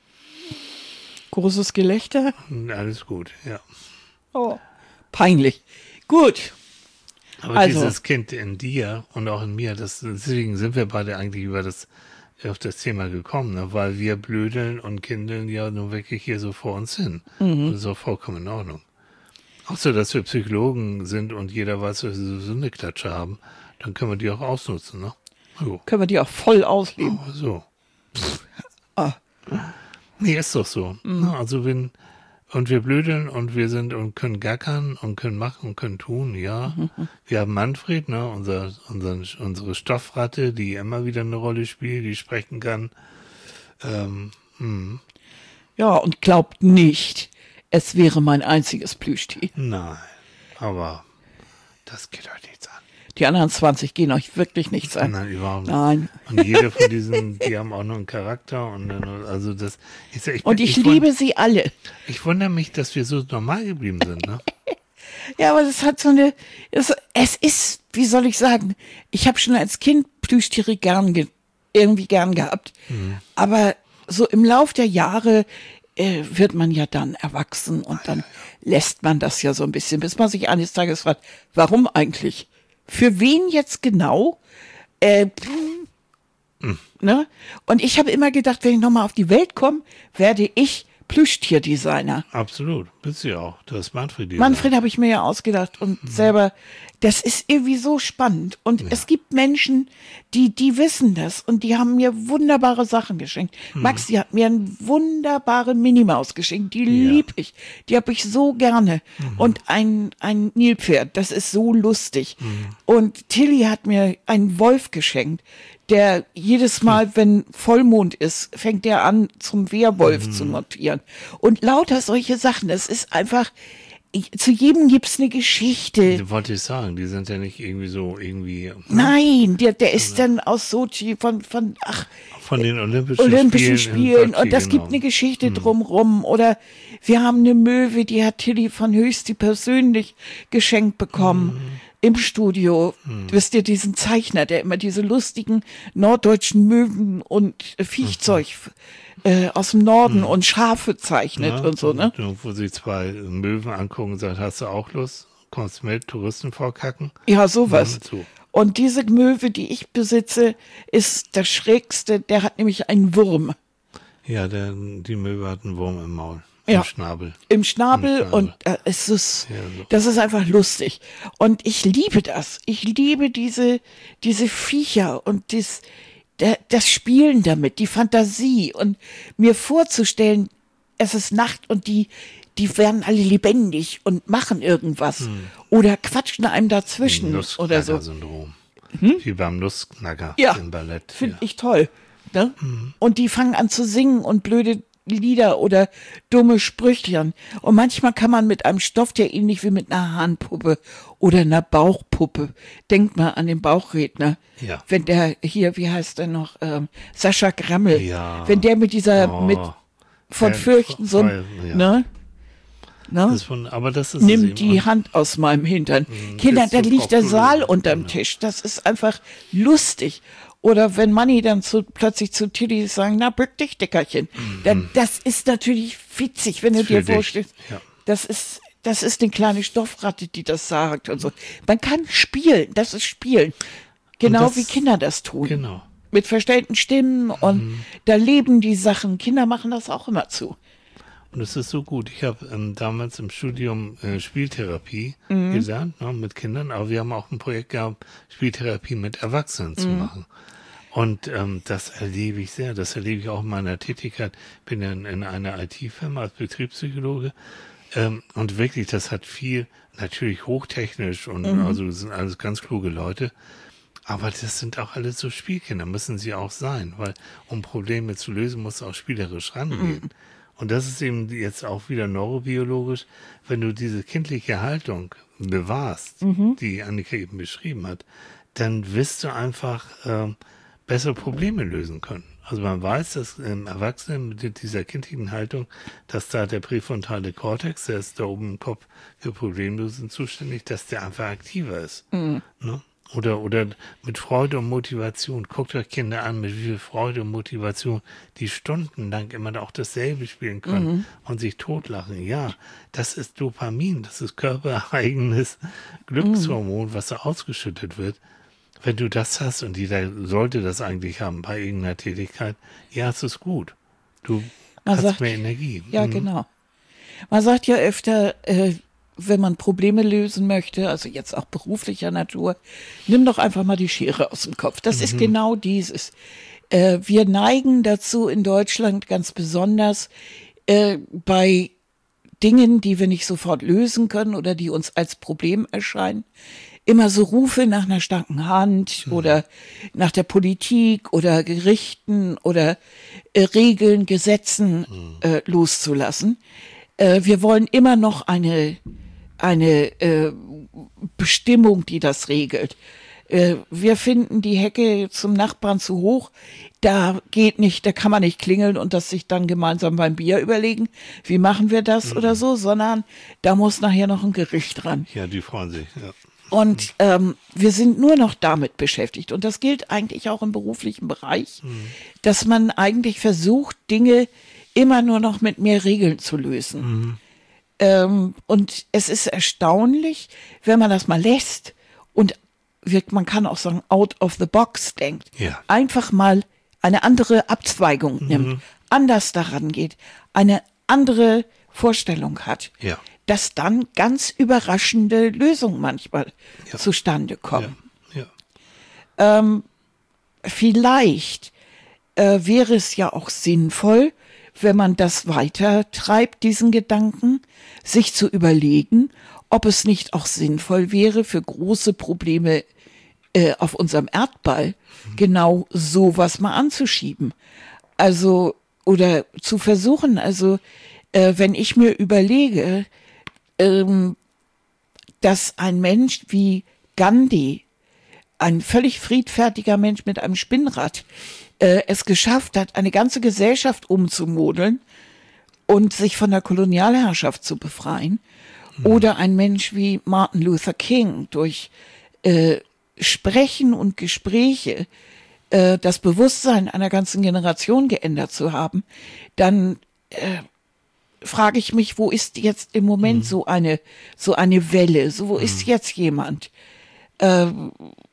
Speaker 1: Großes Gelächter.
Speaker 2: Und alles gut, ja.
Speaker 1: Oh, peinlich. Gut.
Speaker 2: Aber
Speaker 1: Also.
Speaker 2: dieses Kind in dir und auch in mir, das, deswegen sind wir beide eigentlich über das, auf das Thema gekommen, ne? Weil wir blödeln und kindeln ja nun wirklich hier so vor uns hin.
Speaker 1: Mhm.
Speaker 2: Und das ist auch vollkommen in Ordnung. Auch so, dass wir Psychologen sind und jeder weiß, dass wir so eine Klatsche haben, dann können wir die auch ausnutzen, ne? Jo.
Speaker 1: Können wir die auch voll ausleben.
Speaker 2: Oh, so.
Speaker 1: Ah.
Speaker 2: Nee, ist doch so. Ne? Also wenn, und wir blödeln und wir sind und können gackern und können machen und können tun, ja. Wir haben Manfred, ne, unser, unser, unsere Stoffratte, die immer wieder eine Rolle spielt, die sprechen kann. Ähm, hm.
Speaker 1: Ja, und glaubt nicht, es wäre mein einziges Plüschtier.
Speaker 2: Nein, aber das geht euch nichts an.
Speaker 1: Die anderen zwanzig gehen euch wirklich nichts an.
Speaker 2: Nein, überhaupt nicht.
Speaker 1: Nein.
Speaker 2: Und jede von diesen, die haben auch noch einen Charakter und dann, also das, ich, ich,
Speaker 1: Und ich,
Speaker 2: ich
Speaker 1: liebe
Speaker 2: wund-
Speaker 1: sie alle.
Speaker 2: Ich wundere mich, dass wir so normal geblieben sind, ne?
Speaker 1: Ja, aber das hat so eine, es, es ist, wie soll ich sagen, ich habe schon als Kind Plüschtiere gern, ge, irgendwie gern gehabt. Aber so im Lauf der Jahre äh, wird man ja dann erwachsen und dann lässt man das ja so ein bisschen, bis man sich eines Tages fragt, warum eigentlich? Für wen jetzt genau? Äh, ne? Und ich habe immer gedacht, wenn ich nochmal auf die Welt komme, werde ich Plüschtierdesigner.
Speaker 2: Absolut, bist du ja auch. Du hast Manfred gesagt.
Speaker 1: Manfred habe ich mir ja ausgedacht und selber, das ist irgendwie so spannend. Und es gibt Menschen, die, die wissen das und die haben mir wunderbare Sachen geschenkt. Max, die hat mir eine wunderbare Minimaus geschenkt, die lieb ich. Die habe ich so gerne. Und ein, ein Nilpferd, das ist so lustig. Und Tilly hat mir einen Wolf geschenkt, der jedes Mal, wenn Vollmond ist, fängt er an, zum Wehrwolf zu notieren. Und lauter solche Sachen. Es ist einfach, ich, zu jedem gibt's eine Geschichte.
Speaker 2: Wollte ich sagen, die sind ja nicht irgendwie so, irgendwie
Speaker 1: Nein, der, der ist dann aus Sochi von, von, ach,
Speaker 2: von den Olympischen,
Speaker 1: Olympischen
Speaker 2: Spielen. in
Speaker 1: Spielen.
Speaker 2: Sochi,
Speaker 1: Und das
Speaker 2: genau.
Speaker 1: gibt eine Geschichte drumrum. Oder wir haben eine Möwe, die hat Tilly von Höchsti persönlich geschenkt bekommen. Im Studio, wisst ihr, diesen Zeichner, der immer diese lustigen norddeutschen Möwen und äh, Viechzeug äh, aus dem Norden und Schafe zeichnet
Speaker 2: Ja,
Speaker 1: und so, ne?
Speaker 2: Wo sie zwei Möwen angucken und sagt, hast du auch Lust? Kommst mit, Touristen vorkacken?
Speaker 1: Ja, sowas.
Speaker 2: Ja, so.
Speaker 1: Und diese Möwe, die ich besitze, ist der schrägste, der hat nämlich einen Wurm
Speaker 2: Ja, der, die Möwe hat einen Wurm im Maul,
Speaker 1: Ja.
Speaker 2: im Schnabel.
Speaker 1: im Schnabel,
Speaker 2: Im Schnabel.
Speaker 1: und äh, es ist,
Speaker 2: Ja, so.
Speaker 1: das ist einfach lustig. Und ich liebe das. Ich liebe diese, diese Viecher und das, der, das Spielen damit, die Fantasie und mir vorzustellen, es ist Nacht und die, die werden alle lebendig und machen irgendwas oder quatschen einem dazwischen oder so.
Speaker 2: Nussknacker-Syndrom. Wie beim Nussknacker
Speaker 1: Ja,
Speaker 2: im Ballett.
Speaker 1: finde
Speaker 2: ja.
Speaker 1: ich toll. Ne? Und die fangen an zu singen und blöde Lieder oder dumme Sprüchlein. Und manchmal kann man mit einem Stoff, der ähnlich wie mit einer Hahnpuppe oder einer Bauchpuppe, denkt mal an den Bauchredner,
Speaker 2: Ja.
Speaker 1: wenn der hier, wie heißt der noch, ähm, Sascha Grammel,
Speaker 2: Ja.
Speaker 1: wenn der mit dieser,
Speaker 2: Oh.
Speaker 1: mit von
Speaker 2: Ja,
Speaker 1: Fürchten so,
Speaker 2: voll, ja.
Speaker 1: ne? Ne?
Speaker 2: Das ist von, aber das ist es
Speaker 1: Nimm
Speaker 2: eben.
Speaker 1: die
Speaker 2: Und
Speaker 1: Hand aus meinem Hintern. Kinder,
Speaker 2: ist
Speaker 1: da
Speaker 2: so
Speaker 1: liegt der
Speaker 2: offen.
Speaker 1: Saal unterm Tisch. Das ist einfach lustig. Oder wenn Manni dann zu, plötzlich zu Tilly sagen, na, bück dich, Dickerchen. Dann, das ist natürlich witzig, wenn du
Speaker 2: Für
Speaker 1: dir
Speaker 2: dich,
Speaker 1: vorstellst.
Speaker 2: ja.
Speaker 1: Das ist, das ist eine kleine Stoffratte, die das sagt und so. Man kann spielen. Das ist Spielen. Genau
Speaker 2: das-
Speaker 1: wie Kinder das tun.
Speaker 2: Genau.
Speaker 1: Mit verstellten Stimmen und da leben die Sachen. Kinder machen das auch immer zu.
Speaker 2: Und es ist so gut. Ich habe ähm, damals im Studium äh, Spieltherapie
Speaker 1: Mhm.
Speaker 2: gelernt, ne, mit Kindern, aber wir haben auch ein Projekt gehabt, Spieltherapie mit Erwachsenen zu
Speaker 1: Mhm.
Speaker 2: machen. Und ähm, das erlebe ich sehr. Das erlebe ich auch in meiner Tätigkeit. Bin in, in einer I T-Firma als Betriebspsychologe. Ähm, und wirklich, das hat viel, natürlich hochtechnisch und
Speaker 1: Mhm.
Speaker 2: also das sind alles ganz kluge Leute. Aber das sind auch alles so Spielkinder, müssen sie auch sein, weil um Probleme zu lösen, muss auch spielerisch rangehen.
Speaker 1: Mhm.
Speaker 2: Und das ist eben jetzt auch wieder neurobiologisch, wenn du diese kindliche Haltung bewahrst,
Speaker 1: Mhm.
Speaker 2: die Annika eben beschrieben hat, dann wirst du einfach ähm, bessere Probleme lösen können. Also man weiß, dass im Erwachsenen mit dieser kindlichen Haltung, dass da der präfrontale Kortex, der ist da oben im Kopf für Problemlösen zuständig, dass der einfach aktiver ist.
Speaker 1: Mhm.
Speaker 2: Ne? Oder, oder mit Freude und Motivation. Guckt euch Kinder an, mit wie viel Freude und Motivation die stundenlang immer auch dasselbe spielen können
Speaker 1: Mhm.
Speaker 2: und sich totlachen. Ja, das ist Dopamin, das ist körpereigenes Glückshormon, was da ausgeschüttet wird. Wenn du das hast, und jeder sollte das eigentlich haben bei irgendeiner Tätigkeit, ja, es ist gut. Du
Speaker 1: Man
Speaker 2: hast
Speaker 1: sagt-
Speaker 2: mehr Energie.
Speaker 1: Ja,
Speaker 2: Mhm.
Speaker 1: genau. Man sagt ja öfter, äh, wenn man Probleme lösen möchte, also jetzt auch beruflicher Natur, nimm doch einfach mal die Schere aus dem Kopf. Das ist genau dieses. Äh, wir neigen dazu in Deutschland ganz besonders äh, bei Dingen, die wir nicht sofort lösen können oder die uns als Problem erscheinen, immer so Rufe nach einer starken Hand oder nach der Politik oder Gerichten oder äh, Regeln, Gesetzen äh, loszulassen. Äh, wir wollen immer noch eine, eine äh, Bestimmung, die das regelt. Äh, wir finden die Hecke zum Nachbarn zu hoch. Da geht nicht, da kann man nicht klingeln und das sich dann gemeinsam beim Bier überlegen, wie machen wir das oder so, sondern da muss nachher noch ein Gericht ran.
Speaker 2: Ja, die freuen sich. Ja.
Speaker 1: Und ähm, wir sind nur noch damit beschäftigt. Und das gilt eigentlich auch im beruflichen Bereich, dass man eigentlich versucht, Dinge immer nur noch mit mehr Regeln zu lösen. Ähm, und es ist erstaunlich, wenn man das mal lässt und wir, man kann auch sagen, out of the box denkt.
Speaker 2: Ja.
Speaker 1: Einfach mal eine andere Abzweigung nimmt, anders daran geht, eine andere Vorstellung hat.
Speaker 2: Ja.
Speaker 1: Dass dann ganz überraschende Lösungen manchmal
Speaker 2: Ja.
Speaker 1: zustande kommen.
Speaker 2: Ja. Ja.
Speaker 1: Vielleicht äh, wäre es ja auch sinnvoll, wenn man das weiter treibt, diesen Gedanken, sich zu überlegen, ob es nicht auch sinnvoll wäre, für große Probleme äh, auf unserem Erdball genau sowas mal anzuschieben. Also, oder zu versuchen, also, äh, wenn ich mir überlege, ähm, dass ein Mensch wie Gandhi, ein völlig friedfertiger Mensch mit einem Spinnrad, äh, es geschafft hat, eine ganze Gesellschaft umzumodeln und sich von der Kolonialherrschaft zu befreien. Oder ein Mensch wie Martin Luther King durch äh, Sprechen und Gespräche äh, das Bewusstsein einer ganzen Generation geändert zu haben, dann äh, frage ich mich, wo ist jetzt im Moment so eine so eine Welle? So, wo ist jetzt jemand? Ähm,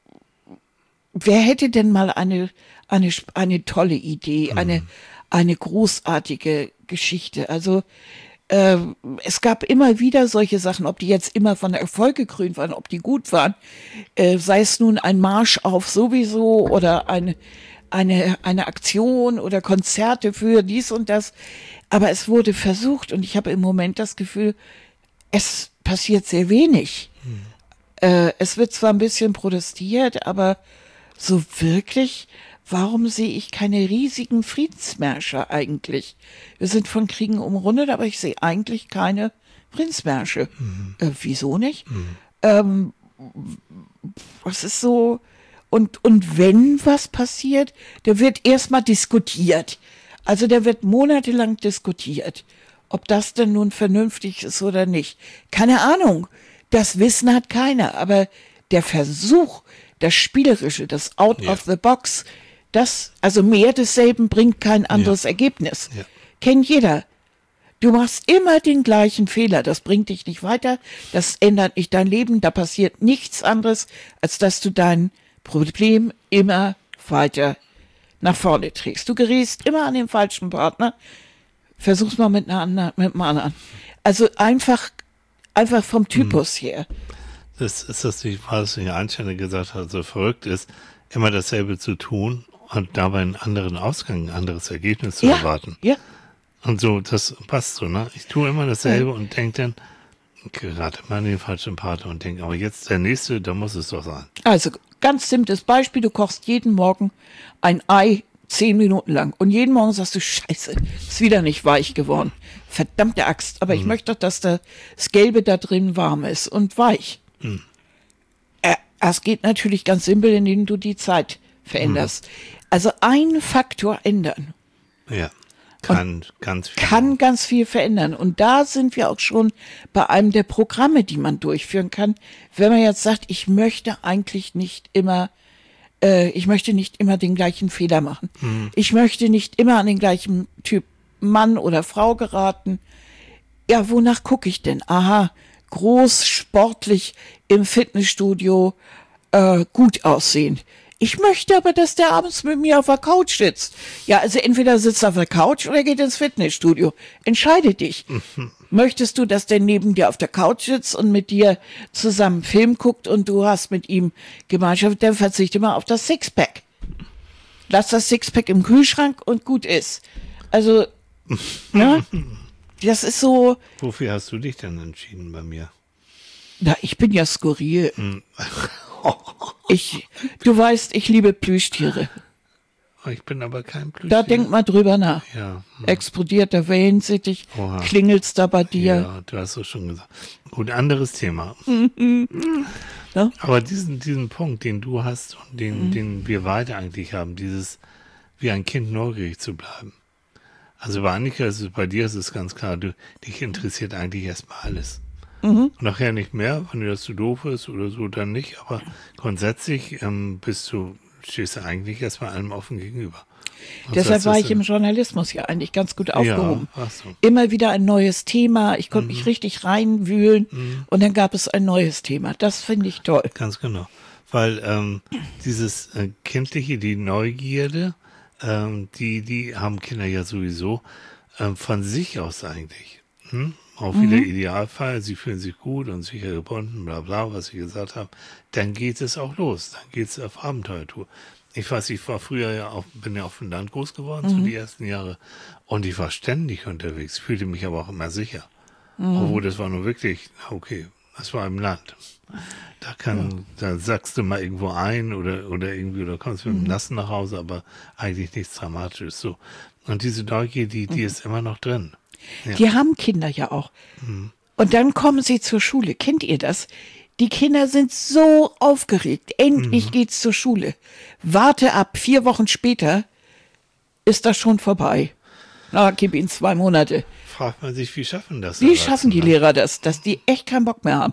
Speaker 1: wer hätte denn mal eine eine eine tolle Idee, eine eine großartige Geschichte? Also äh, es gab immer wieder solche Sachen, ob die jetzt immer von Erfolg gekrönt waren, ob die gut waren, äh, sei es nun ein Marsch auf sowieso oder eine eine eine Aktion oder Konzerte für dies und das. Aber es wurde versucht und ich habe im Moment das Gefühl, es passiert sehr wenig. Äh, es wird zwar ein bisschen protestiert, aber so wirklich, warum sehe ich keine riesigen Friedensmärsche eigentlich? Wir sind von Kriegen umrundet, aber ich sehe eigentlich keine Friedensmärsche. Äh, wieso nicht? Ähm, was ist so? Und, und wenn was passiert, da wird erstmal diskutiert. Also da wird monatelang diskutiert, ob das denn nun vernünftig ist oder nicht. Keine Ahnung. Das Wissen hat keiner. Aber der Versuch, das Spielerische, das Out
Speaker 2: Ja.
Speaker 1: of the Box, das, also mehr desselben bringt kein anderes Ergebnis.
Speaker 2: Ja.
Speaker 1: Kennt jeder. Du machst immer den gleichen Fehler. Das bringt dich nicht weiter. Das ändert nicht dein Leben. Da passiert nichts anderes, als dass du dein Problem immer weiter nach vorne trägst. Du gerätst immer an den falschen Partner. Versuch's mal mit einer anderen, mit einem anderen. Also einfach, einfach vom Typus her.
Speaker 2: Das ist das, nicht, was Einstein gesagt hat, so verrückt ist, immer dasselbe zu tun und dabei einen anderen Ausgang, ein anderes Ergebnis zu
Speaker 1: Ja,
Speaker 2: erwarten.
Speaker 1: ja.
Speaker 2: Und so, das passt so, ne? Ich tue immer dasselbe und denke dann, gerade mal den falschen Partner und denke, aber jetzt der nächste, da muss es doch sein.
Speaker 1: Also ganz simples Beispiel, du kochst jeden Morgen ein Ei zehn Minuten lang und jeden Morgen sagst du, scheiße, ist wieder nicht weich geworden. Verdammte Axt, aber ich möchte doch, dass das Gelbe da drin warm ist und weich.
Speaker 2: Mhm.
Speaker 1: Äh, Es geht natürlich ganz simpel, indem du die Zeit veränderst. Also einen Faktor ändern
Speaker 2: Ja, kann ganz viel.
Speaker 1: kann ganz viel verändern. Und da sind wir auch schon bei einem der Programme, die man durchführen kann. Wenn man jetzt sagt, ich möchte eigentlich nicht immer, äh, ich möchte nicht immer den gleichen Fehler machen. Ich möchte nicht immer an den gleichen Typ Mann oder Frau geraten. Ja, wonach gucke ich denn? Aha, groß, sportlich, im Fitnessstudio, äh, gut aussehen. Ich möchte aber, dass der abends mit mir auf der Couch sitzt. Ja, also entweder sitzt er auf der Couch oder geht ins Fitnessstudio. Entscheide dich. Möchtest du, dass der neben dir auf der Couch sitzt und mit dir zusammen Film guckt und du hast mit ihm Gemeinschaft, dann verzichte mal auf das Sixpack. Lass das Sixpack im Kühlschrank und gut ist. Also, ne? Das ist so,
Speaker 2: Wofür hast du dich denn entschieden bei mir?
Speaker 1: na, ich bin ja skurril. Ich, du weißt, ich liebe Plüschtiere.
Speaker 2: Ich bin aber kein Plüschtier.
Speaker 1: Da denk mal drüber nach.
Speaker 2: Ja,
Speaker 1: Explodiert der Wellensittich,
Speaker 2: Oha.
Speaker 1: klingelt's da bei dir.
Speaker 2: ja, du hast es schon gesagt. Gut, anderes Thema.
Speaker 1: Ja?
Speaker 2: Aber diesen, diesen Punkt, den du hast und
Speaker 1: Mhm.
Speaker 2: den, den wir beide eigentlich haben, dieses, wie ein Kind neugierig zu bleiben. Also bei Annika ist es, bei dir ist es ganz klar, du, dich interessiert eigentlich erstmal alles.
Speaker 1: Mhm.
Speaker 2: Nachher nicht mehr, wenn dir das zu doof ist oder so, dann nicht. Aber grundsätzlich ähm, bist du, stehst du eigentlich erstmal allem offen gegenüber. Und
Speaker 1: Deshalb
Speaker 2: das
Speaker 1: war
Speaker 2: ist,
Speaker 1: ich im Journalismus ja eigentlich ganz gut aufgehoben.
Speaker 2: Ja, ach so.
Speaker 1: Immer wieder ein neues Thema. Ich konnte
Speaker 2: Mhm.
Speaker 1: mich richtig reinwühlen und dann gab es ein neues Thema. Das finde ich toll.
Speaker 2: Ganz genau. Weil ähm, dieses äh, kindliche, die Neugierde, ähm, die, die haben Kinder ja sowieso ähm, von sich aus eigentlich. Hm? Auch wieder Idealfall, sie fühlen sich gut und sicher gebunden, bla bla, was ich gesagt habe. Dann geht es auch los. Dann geht es auf Abenteuertour. Ich weiß, ich war früher ja auch, bin ja auf dem Land groß geworden, so die ersten Jahre. Und ich war ständig unterwegs, fühlte mich aber auch immer sicher. Obwohl das war nur wirklich, okay, das war im Land. Da kann, da sackst du mal irgendwo ein oder, oder irgendwie, oder kommst mit dem Nassen nach Hause, aber eigentlich nichts Dramatisches, so. Und diese Neugier, die, die ist immer noch drin. Ja.
Speaker 1: Die haben Kinder ja auch. Und dann kommen sie zur Schule. Kennt ihr das? Die Kinder sind so aufgeregt. Endlich geht's zur Schule. Warte ab, vier Wochen später ist das schon vorbei. Na, gib ihnen zwei Monate.
Speaker 2: Fragt man sich, wie schaffen das?
Speaker 1: Wie schaffen die
Speaker 2: Erwachsene?
Speaker 1: Lehrer das, dass die echt keinen Bock mehr haben?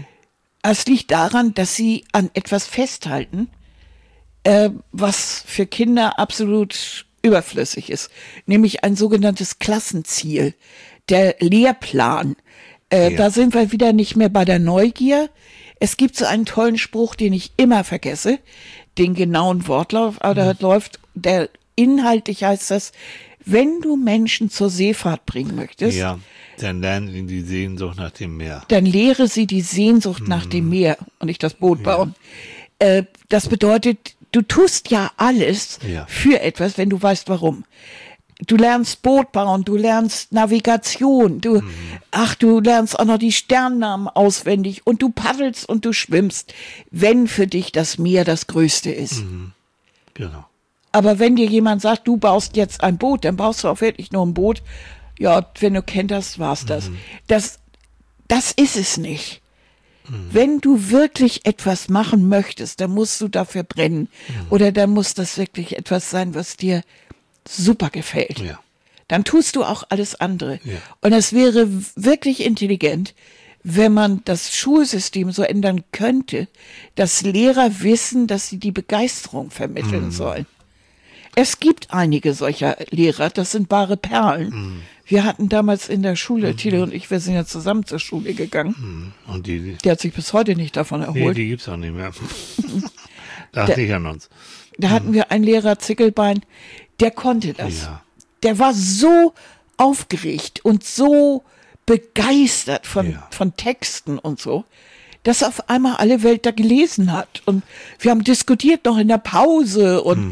Speaker 1: Es liegt daran, dass sie an etwas festhalten, äh, was für Kinder absolut überflüssig ist, nämlich ein sogenanntes Klassenziel, der Lehrplan. Äh,
Speaker 2: Ja.
Speaker 1: Da sind wir wieder nicht mehr bei der Neugier. Es gibt so einen tollen Spruch, den ich immer vergesse, den genauen Wortlauf, aber da läuft, der inhaltlich heißt das, wenn du Menschen zur Seefahrt bringen möchtest,
Speaker 2: Ja, dann lernen die die Sehnsucht nach dem Meer.
Speaker 1: dann lehre sie die Sehnsucht nach dem Meer und nicht das Boot bauen. Äh, das bedeutet, du tust ja alles
Speaker 2: Ja.
Speaker 1: für etwas, wenn du weißt, warum. Du lernst Boot bauen, du lernst Navigation, du, ach, du lernst auch noch die Sternnamen auswendig und du paddelst und du schwimmst, wenn für dich das Meer das Größte ist.
Speaker 2: Genau.
Speaker 1: Aber wenn dir jemand sagt, du baust jetzt ein Boot, dann baust du auch wirklich nur ein Boot. Ja, wenn du kenntest, war's das. Das, das ist es nicht. Wenn du wirklich etwas machen möchtest, dann musst du dafür brennen. Oder dann muss das wirklich etwas sein, was dir super gefällt.
Speaker 2: Ja.
Speaker 1: Dann tust du auch alles andere.
Speaker 2: Ja.
Speaker 1: Und es wäre wirklich intelligent, wenn man das Schulsystem so ändern könnte, dass Lehrer wissen, dass sie die Begeisterung vermitteln sollen. Es gibt einige solcher Lehrer, das sind wahre Perlen. Wir hatten damals in der Schule, Tilo und ich, wir sind ja zusammen zur Schule gegangen.
Speaker 2: Und die, die,
Speaker 1: Der hat sich bis heute nicht davon
Speaker 2: nee,
Speaker 1: erholt.
Speaker 2: die gibt's auch nicht mehr. Dachte ich an uns.
Speaker 1: Da hatten wir einen Lehrer, Zickelbein, der konnte das.
Speaker 2: Ja.
Speaker 1: Der war so aufgeregt und so begeistert von,
Speaker 2: Ja.
Speaker 1: von Texten und so, dass auf einmal alle Welt da gelesen hat. Und wir haben diskutiert noch in der Pause und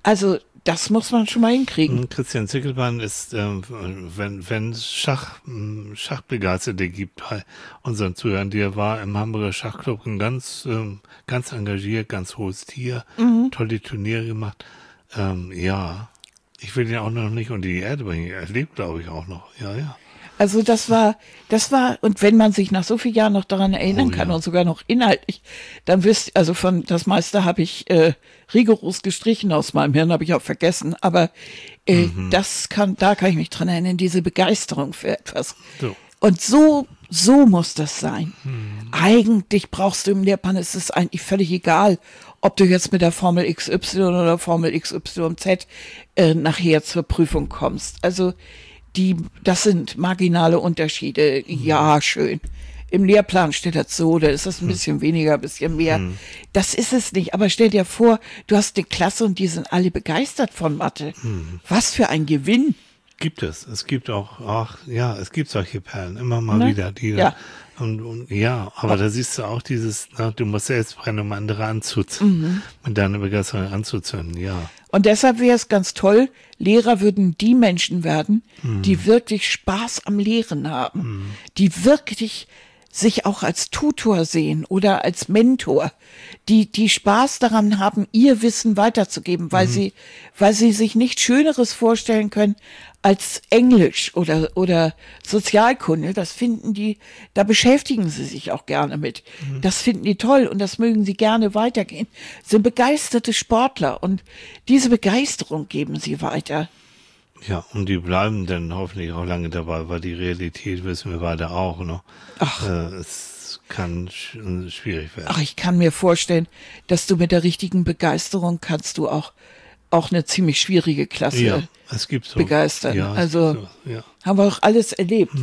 Speaker 1: Also das muss man schon mal hinkriegen.
Speaker 2: Christian Zickelmann ist, ähm, wenn wenn es Schach, ähm, Schachbegeisterte gibt bei unseren Zuhörern, der war im Hamburger Schachclub ein ganz, ähm, ganz engagiert, ganz hohes Tier,
Speaker 1: Mhm.
Speaker 2: tolle Turniere gemacht. Ähm, ja, ich will ihn auch noch nicht unter die Erde bringen. Er lebt, glaube ich, auch noch. Ja, ja.
Speaker 1: Also das war, das war, und wenn man sich nach so vielen Jahren noch daran erinnern
Speaker 2: Oh,
Speaker 1: kann
Speaker 2: ja.
Speaker 1: und sogar noch inhaltlich, dann wisst, also von das meiste habe ich äh, rigoros gestrichen aus meinem Hirn, habe ich auch vergessen, aber äh,
Speaker 2: Mhm.
Speaker 1: das kann, da kann ich mich dran erinnern, diese Begeisterung für etwas.
Speaker 2: So.
Speaker 1: Und so, so muss das sein.
Speaker 2: Mhm.
Speaker 1: Eigentlich brauchst du im Lehrplan, es ist eigentlich völlig egal, ob du jetzt mit der Formel X Y oder Formel X Y Z äh, nachher zur Prüfung kommst. Also die, das sind marginale Unterschiede. Ja, schön. Im Lehrplan steht das so, da ist das ein bisschen weniger, ein bisschen mehr. Das ist es nicht. Aber stell dir vor, du hast eine Klasse und die sind alle begeistert von Mathe. Was für ein Gewinn.
Speaker 2: Gibt es. Es gibt auch, ach, ja, es gibt solche Perlen, immer mal
Speaker 1: Ne?
Speaker 2: wieder. Die
Speaker 1: Ja.
Speaker 2: Und, und ja, aber da siehst du auch dieses, na, du musst selbst brennen, um andere anzuzünden, mit deiner Begeisterung anzuzünden, ja.
Speaker 1: Und deshalb wäre es ganz toll, Lehrer würden die Menschen werden, die wirklich Spaß am Lehren haben, die wirklich sich auch als Tutor sehen oder als Mentor, die, die Spaß daran haben, ihr Wissen weiterzugeben, weil sie, weil sie sich nichts Schöneres vorstellen können als Englisch oder, oder Sozialkunde. Das finden die, da beschäftigen sie sich auch gerne mit. Das finden die toll und das mögen sie gerne weitergehen. Sind begeisterte Sportler und diese Begeisterung geben sie weiter.
Speaker 2: Ja, und die bleiben dann hoffentlich auch lange dabei, weil die Realität wissen wir beide auch, ne?
Speaker 1: Ach.
Speaker 2: Äh, es kann sch schwierig werden.
Speaker 1: Ach, ich kann mir vorstellen, dass du mit der richtigen Begeisterung kannst du auch, auch eine ziemlich schwierige Klasse
Speaker 2: Ja, es gibt so.
Speaker 1: begeistern.
Speaker 2: Ja, es
Speaker 1: Also
Speaker 2: gibt so, ja.
Speaker 1: haben wir auch alles erlebt.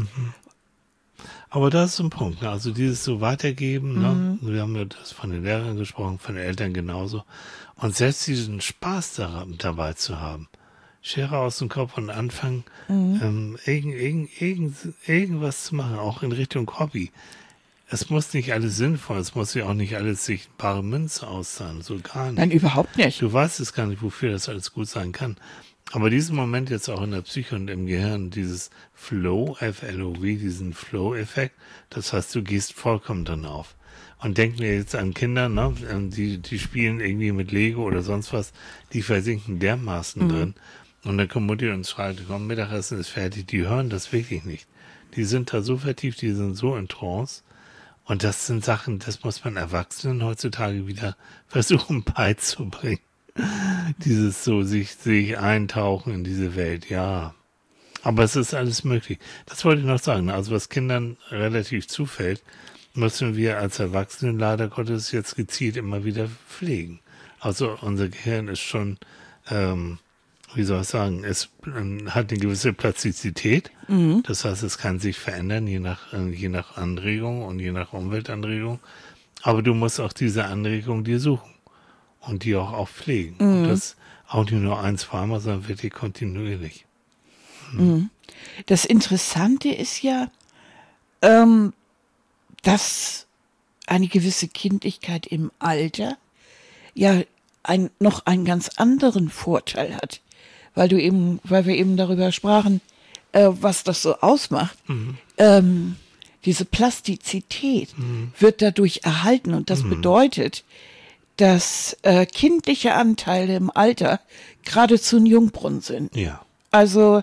Speaker 2: Aber das ist ein Punkt, ne? Also dieses so weitergeben, ne?
Speaker 1: Mhm.
Speaker 2: Wir haben ja das von den Lehrern gesprochen, von den Eltern genauso. Und selbst diesen Spaß daran, dabei zu haben. Schere aus dem Kopf und anfangen,
Speaker 1: Mhm.
Speaker 2: ähm, irgend, irgend, irgend, irgendwas zu machen, auch in Richtung Hobby. Es muss nicht alles sinnvoll, es muss ja auch nicht alles sich bare Münze auszahlen, so gar nicht.
Speaker 1: Nein, überhaupt nicht.
Speaker 2: Du weißt es gar nicht, wofür das alles gut sein kann. Aber diesen Moment jetzt auch in der Psyche und im Gehirn, dieses Flow, F L O W, diesen Flow-Effekt, das heißt, du gehst vollkommen drin auf. Und denk mir jetzt an Kinder, ne, die, die spielen irgendwie mit Lego oder sonst was, die versinken dermaßen
Speaker 1: Mhm.
Speaker 2: drin. Und dann kommt Mutti und schreit, komm, Mittagessen ist fertig. Die hören das wirklich nicht. Die sind da so vertieft, die sind so in Trance. Und das sind Sachen, das muss man Erwachsenen heutzutage wieder versuchen beizubringen. Dieses so, sich, sich eintauchen in diese Welt, ja. Aber es ist alles möglich. Das wollte ich noch sagen. Also was Kindern relativ zufällt, müssen wir als Erwachsene leider Gottes jetzt gezielt immer wieder pflegen. Also unser Gehirn ist schon, ähm, wie soll ich sagen, es ähm, hat eine gewisse Plastizität.
Speaker 1: Mhm.
Speaker 2: Das heißt, es kann sich verändern, je nach, äh, je nach Anregung und je nach Umweltanregung. Aber du musst auch diese Anregung dir suchen und die auch, auch pflegen.
Speaker 1: Mhm.
Speaker 2: Und das auch nicht nur ein, zweimal, sondern wirklich kontinuierlich.
Speaker 1: Mhm. Das Interessante ist ja, ähm, dass eine gewisse Kindlichkeit im Alter ja ein, noch einen ganz anderen Vorteil hat, weil du eben, weil wir eben darüber sprachen, äh, was das so ausmacht. Ähm, diese Plastizität wird dadurch erhalten und das bedeutet, dass äh, kindliche Anteile im Alter geradezu ein Jungbrunnen sind.
Speaker 2: Ja.
Speaker 1: Also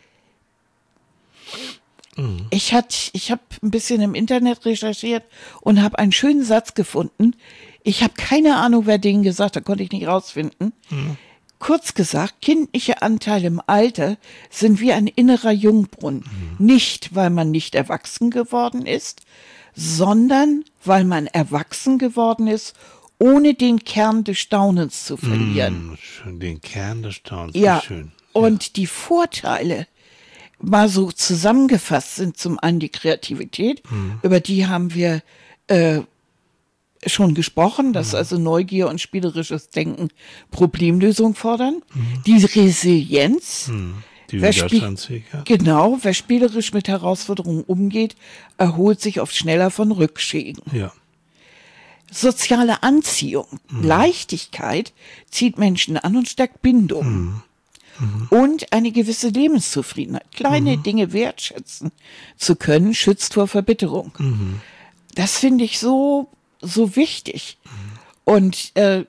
Speaker 1: ich hatte, ich habe ein bisschen im Internet recherchiert und habe einen schönen Satz gefunden. Ich habe keine Ahnung, wer den gesagt hat, konnte ich nicht rausfinden. Kurz gesagt, kindliche Anteile im Alter sind wie ein innerer Jungbrunnen. Nicht, weil man nicht erwachsen geworden ist, sondern weil man erwachsen geworden ist, ohne den Kern des Staunens zu verlieren.
Speaker 2: Mm, schön, den Kern des Staunens.
Speaker 1: Ja,
Speaker 2: Schön.
Speaker 1: und die Vorteile, mal so zusammengefasst, sind zum einen die Kreativität, über die haben wir äh, schon gesprochen, dass also Neugier und spielerisches Denken Problemlösung fordern. Die Resilienz,
Speaker 2: Die
Speaker 1: wer spie-
Speaker 2: Widerstandsfähigkeit.
Speaker 1: genau, wer spielerisch mit Herausforderungen umgeht, erholt sich oft schneller von Rückschlägen.
Speaker 2: Ja.
Speaker 1: soziale Anziehung. Mhm. Leichtigkeit zieht Menschen an und stärkt Bindung. Mhm. Mhm. Und eine gewisse Lebenszufriedenheit. Kleine mhm. Dinge wertschätzen zu können, schützt vor Verbitterung. Mhm. Das finde ich so, so wichtig. Mhm. Und äh,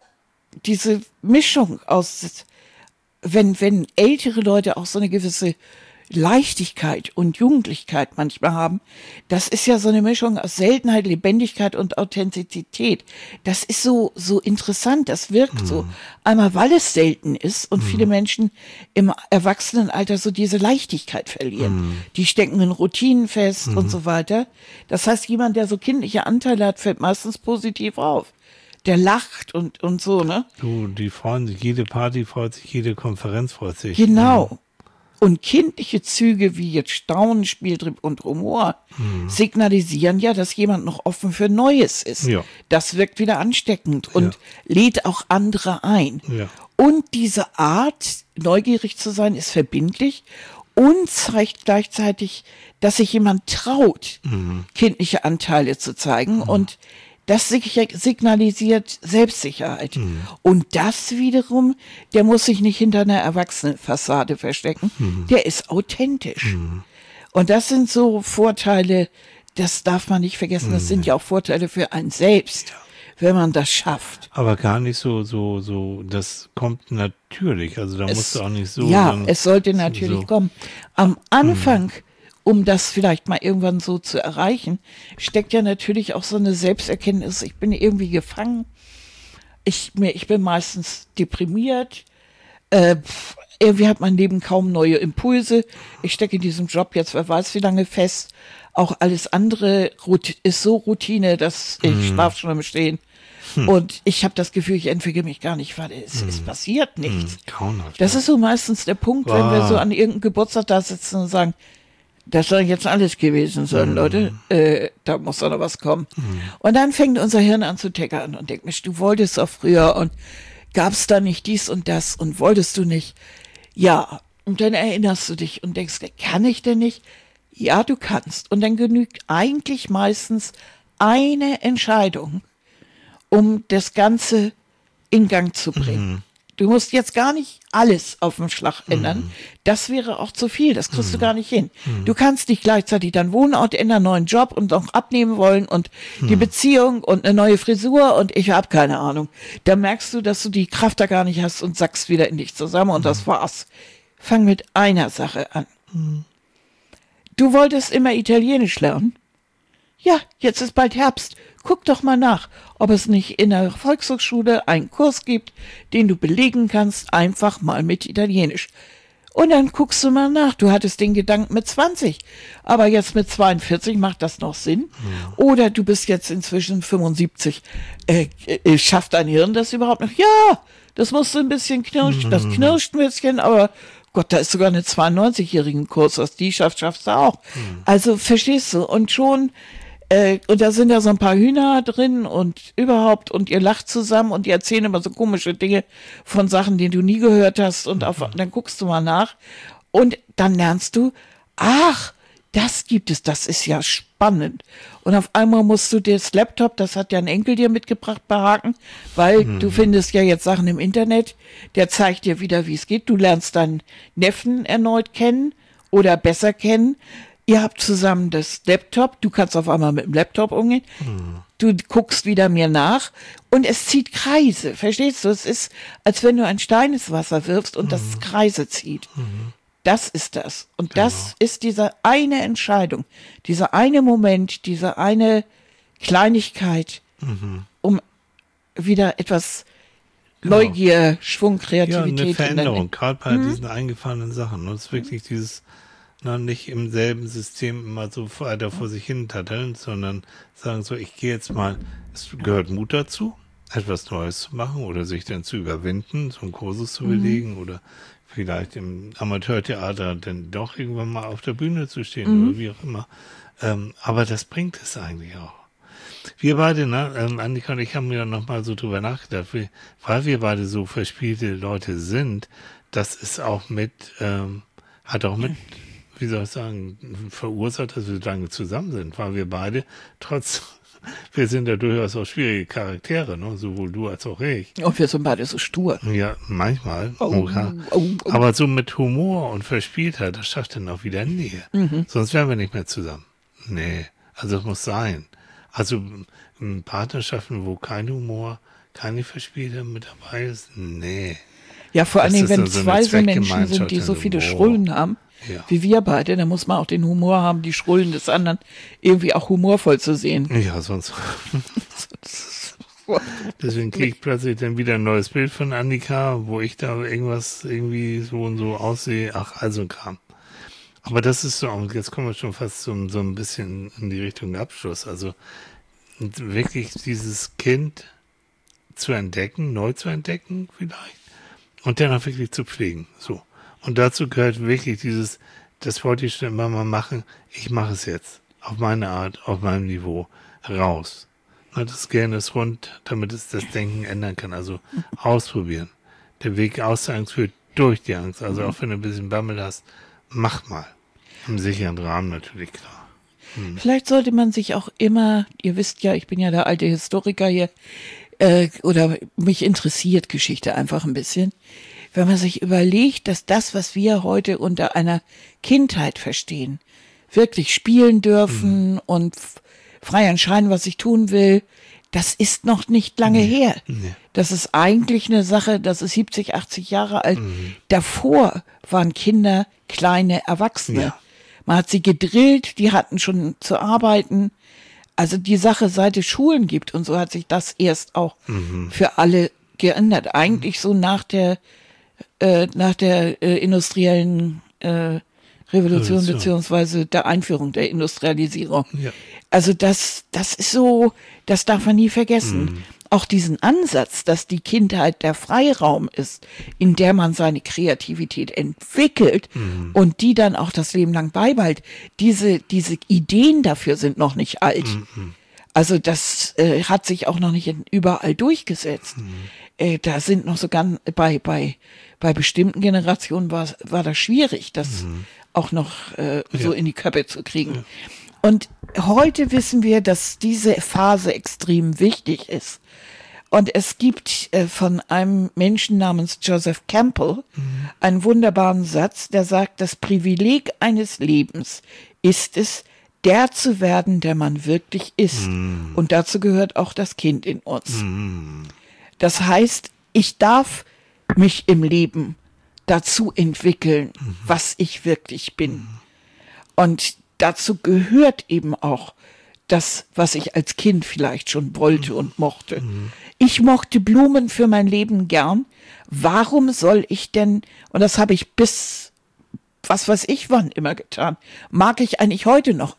Speaker 1: diese Mischung aus, wenn, wenn ältere Leute auch so eine gewisse Leichtigkeit und Jugendlichkeit manchmal haben, das ist ja so eine Mischung aus Seltenheit, Lebendigkeit und Authentizität. Das ist so, so interessant, das wirkt mhm. so. Einmal, weil es selten ist und mhm. viele Menschen im Erwachsenenalter so diese Leichtigkeit verlieren. Mhm. Die stecken in Routinen fest mhm. und so weiter. Das heißt, jemand, der so kindliche Anteile hat, fällt meistens positiv auf. Der lacht und, und so, ne?
Speaker 2: Du, die freuen sich, jede Party freut sich, jede Konferenz freut sich.
Speaker 1: Genau. Mhm. Und kindliche Züge wie jetzt Staunen, Spieltrieb und Humor mhm. signalisieren ja, dass jemand noch offen für Neues ist.
Speaker 2: Ja.
Speaker 1: Das wirkt wieder ansteckend und ja. lädt auch andere ein.
Speaker 2: Ja.
Speaker 1: Und diese Art, neugierig zu sein, ist verbindlich und zeigt gleichzeitig, dass sich jemand traut, mhm. kindliche Anteile zu zeigen. Mhm. Und das signalisiert Selbstsicherheit. Mhm. Und das wiederum, der muss sich nicht hinter einer Erwachsenenfassade verstecken. Mhm. Der ist authentisch. Mhm. Und das sind so Vorteile, das darf man nicht vergessen. Das mhm. sind ja auch Vorteile für einen selbst, ja. wenn man das schafft.
Speaker 2: Aber gar nicht so, so, so, das kommt natürlich. Also da
Speaker 1: es,
Speaker 2: musst du auch nicht so.
Speaker 1: Ja, es sollte natürlich so kommen. Am Anfang, mhm. um das vielleicht mal irgendwann so zu erreichen, steckt ja natürlich auch so eine Selbsterkenntnis. Ich bin irgendwie gefangen. Ich, mir, ich bin meistens deprimiert. Äh, irgendwie hat mein Leben kaum neue Impulse. Ich stecke in diesem Job jetzt, wer weiß wie lange fest. Auch alles andere ist so Routine, dass ich mhm. schlafe schon im Stehen. Hm. Und ich habe das Gefühl, ich entwickle mich gar nicht, weil es, hm. es passiert nichts.
Speaker 2: Hm.
Speaker 1: Das ist so meistens der Punkt, wow. wenn wir so an irgendeinem Geburtstag da sitzen und sagen, das soll jetzt alles gewesen sein, mhm. Leute. Äh, da muss doch noch was kommen. Mhm. Und dann fängt unser Hirn an zu tickern und denkt, Mensch, du wolltest doch früher und gab's da nicht dies und das und wolltest du nicht? Ja. Und dann erinnerst du dich und denkst, kann ich denn nicht? Ja, du kannst. Und dann genügt eigentlich meistens eine Entscheidung, um das Ganze in Gang zu bringen. Mhm. Du musst jetzt gar nicht alles auf dem Schlag ändern. Mhm. Das wäre auch zu viel. Das kriegst mhm. du gar nicht hin. Mhm. Du kannst nicht gleichzeitig deinen Wohnort ändern, neuen Job und auch abnehmen wollen und mhm. die Beziehung und eine neue Frisur und ich habe keine Ahnung. Da merkst du, dass du die Kraft da gar nicht hast und sackst wieder in dich zusammen und mhm. das war's. Fang mit einer Sache an. Mhm. Du wolltest immer Italienisch lernen? Ja, jetzt ist bald Herbst. Guck doch mal nach, ob es nicht in der Volkshochschule einen Kurs gibt, den du belegen kannst, einfach mal mit Italienisch. Und dann guckst du mal nach. Du hattest den Gedanken mit zwanzig, aber jetzt mit zweiundvierzig macht das noch Sinn. Ja. Oder du bist jetzt inzwischen fünfundsiebzig. Äh, äh, schafft dein Hirn das überhaupt noch? Ja, das musst du ein bisschen knirschen. Mhm. Das knirscht ein bisschen, aber Gott, da ist sogar eine zweiundneunzigjährigen Kurs, was die schafft, schaffst du auch. Mhm. Also verstehst du? Und schon Äh, und da sind ja so ein paar Hühner drin und überhaupt und ihr lacht zusammen und die erzählen immer so komische Dinge von Sachen, die du nie gehört hast und auf, dann guckst du mal nach und dann lernst du, ach, das gibt es, das ist ja spannend. Und auf einmal musst du das Laptop, das hat ja ein Enkel dir mitgebracht, behaken, weil mhm. du findest ja jetzt Sachen im Internet, der zeigt dir wieder, wie es geht. Du lernst deinen Neffen erneut kennen oder besser kennen. Ihr habt zusammen das Laptop, du kannst auf einmal mit dem Laptop umgehen, hm. du guckst wieder mir nach und es zieht Kreise, verstehst du? Es ist, als wenn du ein Stein ins Wasser wirfst und hm. das Kreise zieht. Hm. Das ist das. Und genau. das ist diese eine Entscheidung, dieser eine Moment, diese eine Kleinigkeit, mhm. um wieder etwas genau. Neugier, Schwung, Kreativität.
Speaker 2: Ja, eine Veränderung, gerade bei hm. diesen eingefahrenen Sachen. Und es ist wirklich dieses Na, nicht im selben System immer so weiter vor sich hin tatteln, sondern sagen so, ich gehe jetzt mal, es gehört Mut dazu, etwas Neues zu machen oder sich dann zu überwinden, so einen Kursus zu belegen mhm. oder vielleicht im Amateurtheater dann doch irgendwann mal auf der Bühne zu stehen mhm. oder wie auch immer. Ähm, aber das bringt es eigentlich auch. Wir beide, ne, ähm, Annika und ich haben ja noch mal so drüber nachgedacht, wie, weil wir beide so verspielte Leute sind, das ist auch mit, ähm, hat auch mit wie soll ich sagen, verursacht, dass wir so lange zusammen sind, weil wir beide trotz wir sind ja durchaus auch schwierige Charaktere, ne? Sowohl du als auch ich.
Speaker 1: Und wir sind beide so stur.
Speaker 2: Ja, manchmal.
Speaker 1: Oh,
Speaker 2: Okay.
Speaker 1: oh, oh.
Speaker 2: Aber so mit Humor und Verspieltheit, das schafft dann auch wieder Nähe.
Speaker 1: Mhm.
Speaker 2: Sonst wären wir nicht mehr zusammen. Nee, also es muss sein. Also in Partnerschaften, wo kein Humor, keine Verspieltheit mit dabei ist, nee.
Speaker 1: Ja, vor allen
Speaker 2: Das
Speaker 1: Dingen,
Speaker 2: ist
Speaker 1: wenn
Speaker 2: dann so eine
Speaker 1: zwei so Menschen sind,
Speaker 2: Zweckgemeinschaft,
Speaker 1: die so
Speaker 2: also,
Speaker 1: viele
Speaker 2: boah.
Speaker 1: Schrullen haben,
Speaker 2: Ja.
Speaker 1: wie wir beide, dann muss man auch den Humor haben, die Schrullen des anderen irgendwie auch humorvoll zu sehen.
Speaker 2: Ja, sonst. Deswegen kriege ich plötzlich dann wieder ein neues Bild von Annika, wo ich da irgendwas irgendwie so und so aussehe. Ach, also kam. Aber das ist so, und jetzt kommen wir schon fast so, so ein bisschen in die Richtung Abschluss. Also wirklich dieses Kind zu entdecken, neu zu entdecken vielleicht und dann auch wirklich zu pflegen. So. Und dazu gehört wirklich dieses, das wollte ich schon immer mal machen, ich mache es jetzt. Auf meine Art, auf meinem Niveau, raus. Na, das Gehirn ist rund, damit es das Denken ändern kann. Also ausprobieren. Der Weg aus der Angst führt durch die Angst. Also auch wenn du ein bisschen Bammel hast, mach mal. Im sicheren Rahmen natürlich, klar. Hm.
Speaker 1: Vielleicht sollte man sich auch immer, ihr wisst ja, ich bin ja der alte Historiker hier, äh, oder mich interessiert Geschichte einfach ein bisschen. Wenn man sich überlegt, dass das, was wir heute unter einer Kindheit verstehen, wirklich spielen dürfen mhm. und f- frei entscheiden, was ich tun will, das ist noch nicht lange nee. her. Nee. Das ist eigentlich eine Sache, das ist siebzig, achtzig Jahre alt. Mhm. Davor waren Kinder kleine Erwachsene. Ja. Man hat sie gedrillt, die hatten schon zu arbeiten. Also die Sache, seit es Schulen gibt und so hat sich das erst auch mhm. für alle geändert. Eigentlich so nach der äh, nach der äh, industriellen äh, Revolution, Revolution beziehungsweise der Einführung der Industrialisierung.
Speaker 2: Ja.
Speaker 1: Also das das ist so, das darf man nie vergessen.
Speaker 2: Mhm.
Speaker 1: Auch diesen Ansatz, dass die Kindheit der Freiraum ist, in der man seine Kreativität entwickelt mhm. und die dann auch das Leben lang beibehält. Diese, diese Ideen dafür sind noch nicht alt. Mhm. Also das äh, hat sich auch noch nicht in, überall durchgesetzt. Mhm. Äh, da sind noch sogar bei, bei, bei bestimmten Generationen war, war das schwierig, das mhm. auch noch äh, so ja. in die Köpfe zu kriegen. Ja. Und heute wissen wir, dass diese Phase extrem wichtig ist. Und es gibt äh, von einem Menschen namens Joseph Campbell mhm. einen wunderbaren Satz, der sagt, das Privileg eines Lebens ist es, der zu werden, der man wirklich ist. Mhm. Und dazu gehört auch das Kind in uns. Mhm. Das heißt, ich darf mich im Leben dazu entwickeln, mhm. was ich wirklich bin. Mhm. Und dazu gehört eben auch das, was ich als Kind vielleicht schon wollte und mochte. Mhm. Ich mochte Blumen für mein Leben gern. Warum soll ich denn, und das habe ich bis, was weiß ich wann immer getan, mag ich eigentlich heute noch.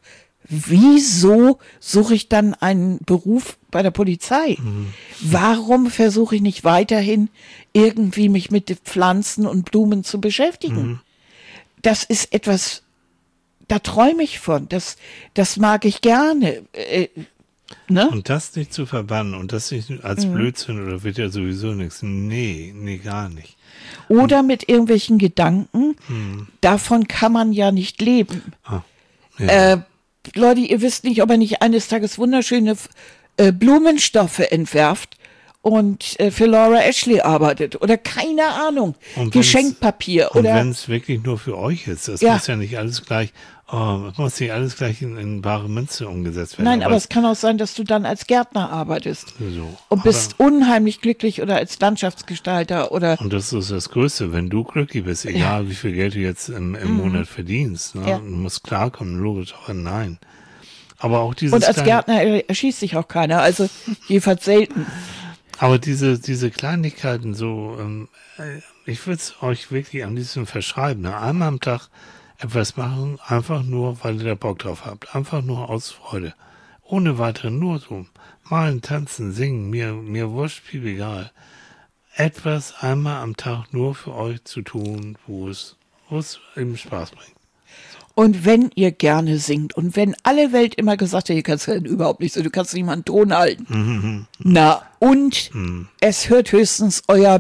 Speaker 1: Wieso suche ich dann einen Beruf bei der Polizei? Mhm. Warum versuche ich nicht weiterhin irgendwie mich mit Pflanzen und Blumen zu beschäftigen? Mhm. Das ist etwas, da träume ich von, das, das mag ich gerne. Äh, ne?
Speaker 2: Und das nicht zu verbannen und das nicht als mhm. Blödsinn oder wird ja sowieso nichts. Nee, nee, gar nicht.
Speaker 1: Oder und, mit irgendwelchen Gedanken, mhm. davon kann man ja nicht leben. Ah, ja. äh, Leute, ihr wisst nicht, ob er nicht eines Tages wunderschöne äh, Blumenstoffe entwerft und äh, für Laura Ashley arbeitet oder keine Ahnung, und Geschenkpapier.
Speaker 2: Und
Speaker 1: oder
Speaker 2: wenn es wirklich nur für euch ist, das ja. muss ja nicht alles gleich, oh, es muss nicht alles gleich in, in bare Münze umgesetzt werden.
Speaker 1: Nein, aber, aber es kann auch sein, dass du dann als Gärtner arbeitest
Speaker 2: so,
Speaker 1: und bist unheimlich glücklich oder als Landschaftsgestalter oder.
Speaker 2: Und das ist das Größte, wenn du glücklich bist, egal ja. wie viel Geld du jetzt im, im mhm. Monat verdienst, ne? Ja. Du musst klarkommen, logisch, aber nein. Aber auch dieses
Speaker 1: Und als Gärtner erschießt sich auch keiner, also jedenfalls selten.
Speaker 2: Aber diese, diese Kleinigkeiten so, ähm, ich würde es euch wirklich am liebsten verschreiben. Ne? Einmal am Tag etwas machen, einfach nur, weil ihr da Bock drauf habt. Einfach nur aus Freude. Ohne weitere, nur so. Malen, tanzen, singen, mir, mir wurscht, viel egal. Etwas einmal am Tag nur für euch zu tun, wo es, wo es eben Spaß bringt.
Speaker 1: Und wenn ihr gerne singt und wenn alle Welt immer gesagt hat, ihr kannst ja überhaupt nicht so, du kannst nicht mal einen Ton halten. Mhm. Na und mhm. es hört höchstens euer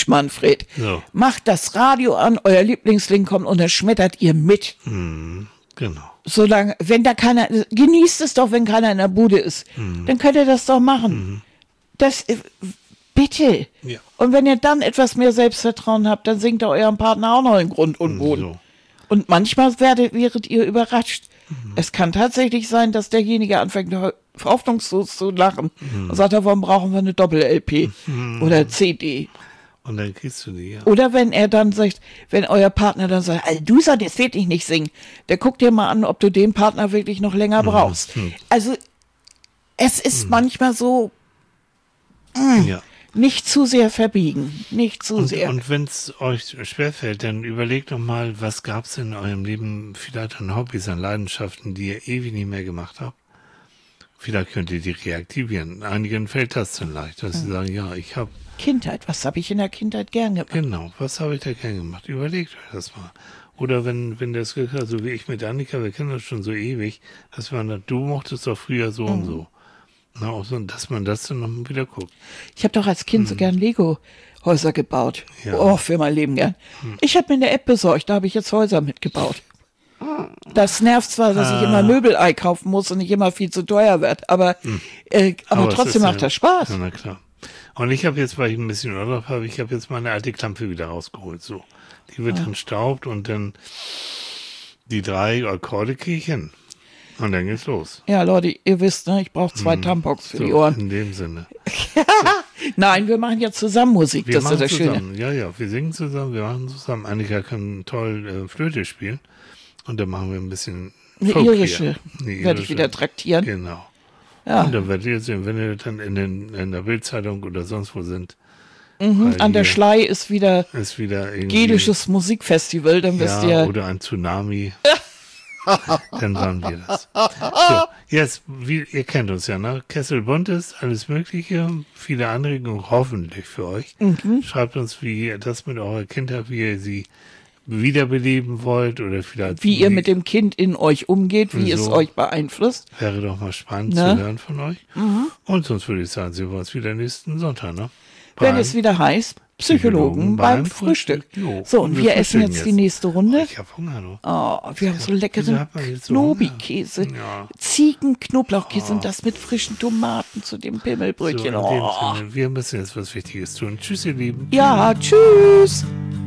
Speaker 1: Plüschmanfred.
Speaker 2: So.
Speaker 1: Macht das Radio an, euer Lieblingsling kommt und dann schmettert ihr mit.
Speaker 2: Mhm. Genau.
Speaker 1: Solange, wenn da keiner, genießt es doch, wenn keiner in der Bude ist.
Speaker 2: Mhm.
Speaker 1: Dann könnt ihr das doch machen.
Speaker 2: Mhm.
Speaker 1: Das, äh, bitte.
Speaker 2: Ja.
Speaker 1: Und wenn ihr dann etwas mehr Selbstvertrauen habt, dann singt ihr eurem Partner auch noch in Grund und Boden.
Speaker 2: So.
Speaker 1: Und manchmal werdet, wäret ihr überrascht. Mhm. Es kann tatsächlich sein, dass derjenige anfängt, hoffnungslos zu lachen.
Speaker 2: Mhm.
Speaker 1: Und sagt, warum brauchen wir eine Doppel-L P
Speaker 2: Mhm.
Speaker 1: oder C D?
Speaker 2: Und dann kriegst du die, ja.
Speaker 1: Oder wenn er dann sagt, wenn euer Partner dann sagt, also du sollst jetzt wirklich nicht singen, der guckt dir mal an, ob du den Partner wirklich noch länger brauchst.
Speaker 2: Mhm.
Speaker 1: Also es ist
Speaker 2: Mhm.
Speaker 1: manchmal so, mh,
Speaker 2: Ja.
Speaker 1: nicht zu sehr verbiegen, nicht zu
Speaker 2: Und,
Speaker 1: sehr.
Speaker 2: und wenn es euch schwerfällt, dann überlegt doch mal, was gab es in eurem Leben vielleicht an Hobbys, an Leidenschaften, die ihr ewig nicht mehr gemacht habt? Vielleicht könnt ihr die reaktivieren. Einigen fällt das dann leicht, dass sie sagen, ja, ich habe
Speaker 1: Kindheit, was habe ich in der Kindheit gern gemacht?
Speaker 2: Genau, was habe ich da gern gemacht? Überlegt euch das mal. Oder wenn, wenn das Glück hat, so wie ich mit Annika, wir kennen das schon so ewig, dass man, du mochtest doch früher so und so. Na, auch so, dass man das dann noch wieder guckt.
Speaker 1: Ich habe doch als Kind so gern Lego-Häuser gebaut.
Speaker 2: Ja.
Speaker 1: Oh, für mein Leben gern. Ich habe mir eine App besorgt, da habe ich jetzt Häuser mitgebaut. Das nervt zwar, dass ich immer Möbelei kaufen muss und nicht immer viel zu teuer wird, aber, äh, aber,
Speaker 2: Aber es
Speaker 1: trotzdem
Speaker 2: ist
Speaker 1: macht
Speaker 2: ja-
Speaker 1: das Spaß.
Speaker 2: Ja, na klar. Und ich habe jetzt, weil ich ein bisschen Urlaub habe, ich habe jetzt meine alte Klampe wieder rausgeholt. So, die wird dann staubt und dann die drei Akkorde kriege ich hin. Und dann geht's los.
Speaker 1: Ja, Leute, ihr wisst, ne, ich brauche zwei Tampons für
Speaker 2: So,
Speaker 1: die Ohren.
Speaker 2: in dem Sinne.
Speaker 1: Nein, wir machen jetzt zusammen Musik,
Speaker 2: Wir
Speaker 1: das ist
Speaker 2: machen
Speaker 1: das Schöne.
Speaker 2: zusammen. Ja, ja, wir singen zusammen, wir machen zusammen. Annika kann toll äh, Flöte spielen. Und dann machen wir ein bisschen
Speaker 1: Eine
Speaker 2: Folk hier.
Speaker 1: irische
Speaker 2: Eine
Speaker 1: werde ich
Speaker 2: irische.
Speaker 1: wieder traktieren.
Speaker 2: Genau.
Speaker 1: Ja.
Speaker 2: Und dann werdet ihr sehen, wenn ihr dann in, den, in der Bildzeitung oder sonst wo sind.
Speaker 1: Mhm,
Speaker 2: weil
Speaker 1: an der
Speaker 2: hier
Speaker 1: Schlei ist wieder
Speaker 2: ist wieder irgendwie.
Speaker 1: gelisches Musikfestival, dann wisst
Speaker 2: Ja,
Speaker 1: ihr.
Speaker 2: oder ein Tsunami. Dann waren wir das. So, jetzt, wie, ihr kennt uns ja, ne? Kessel Buntes, alles Mögliche, viele Anregungen hoffentlich für euch.
Speaker 1: Mhm.
Speaker 2: Schreibt uns, wie ihr das mit eurer Kindheit, wie ihr sie wiederbeleben wollt oder vielleicht.
Speaker 1: Wie ihr mit dem Kind in euch umgeht, wie es
Speaker 2: So.
Speaker 1: euch beeinflusst.
Speaker 2: Wäre doch mal spannend
Speaker 1: Ne?
Speaker 2: zu hören von euch. Und sonst würde ich sagen, sehen wir uns wieder nächsten Sonntag, ne?
Speaker 1: Wenn
Speaker 2: Beim-
Speaker 1: es wieder heißt, Psychologen,
Speaker 2: Psychologen
Speaker 1: beim,
Speaker 2: beim
Speaker 1: Frühstück.
Speaker 2: Frühstück. Jo.
Speaker 1: So, und
Speaker 2: Und
Speaker 1: wir,
Speaker 2: wir
Speaker 1: essen
Speaker 2: frühstücken
Speaker 1: jetzt die
Speaker 2: jetzt.
Speaker 1: nächste Runde.
Speaker 2: Ich habe Hunger, du.
Speaker 1: Oh, wir haben so
Speaker 2: Wieso
Speaker 1: leckeren
Speaker 2: hat man jetzt so Hunger?
Speaker 1: Knobi-Käse.
Speaker 2: Ja.
Speaker 1: Ziegen-Knoblauchkäse und das mit frischen Tomaten zu dem
Speaker 2: So,
Speaker 1: Pimmelbrötchen.
Speaker 2: in dem
Speaker 1: oh.
Speaker 2: Sinne, wir müssen jetzt was Wichtiges tun. Tschüss, ihr Lieben.
Speaker 1: Ja, tschüss.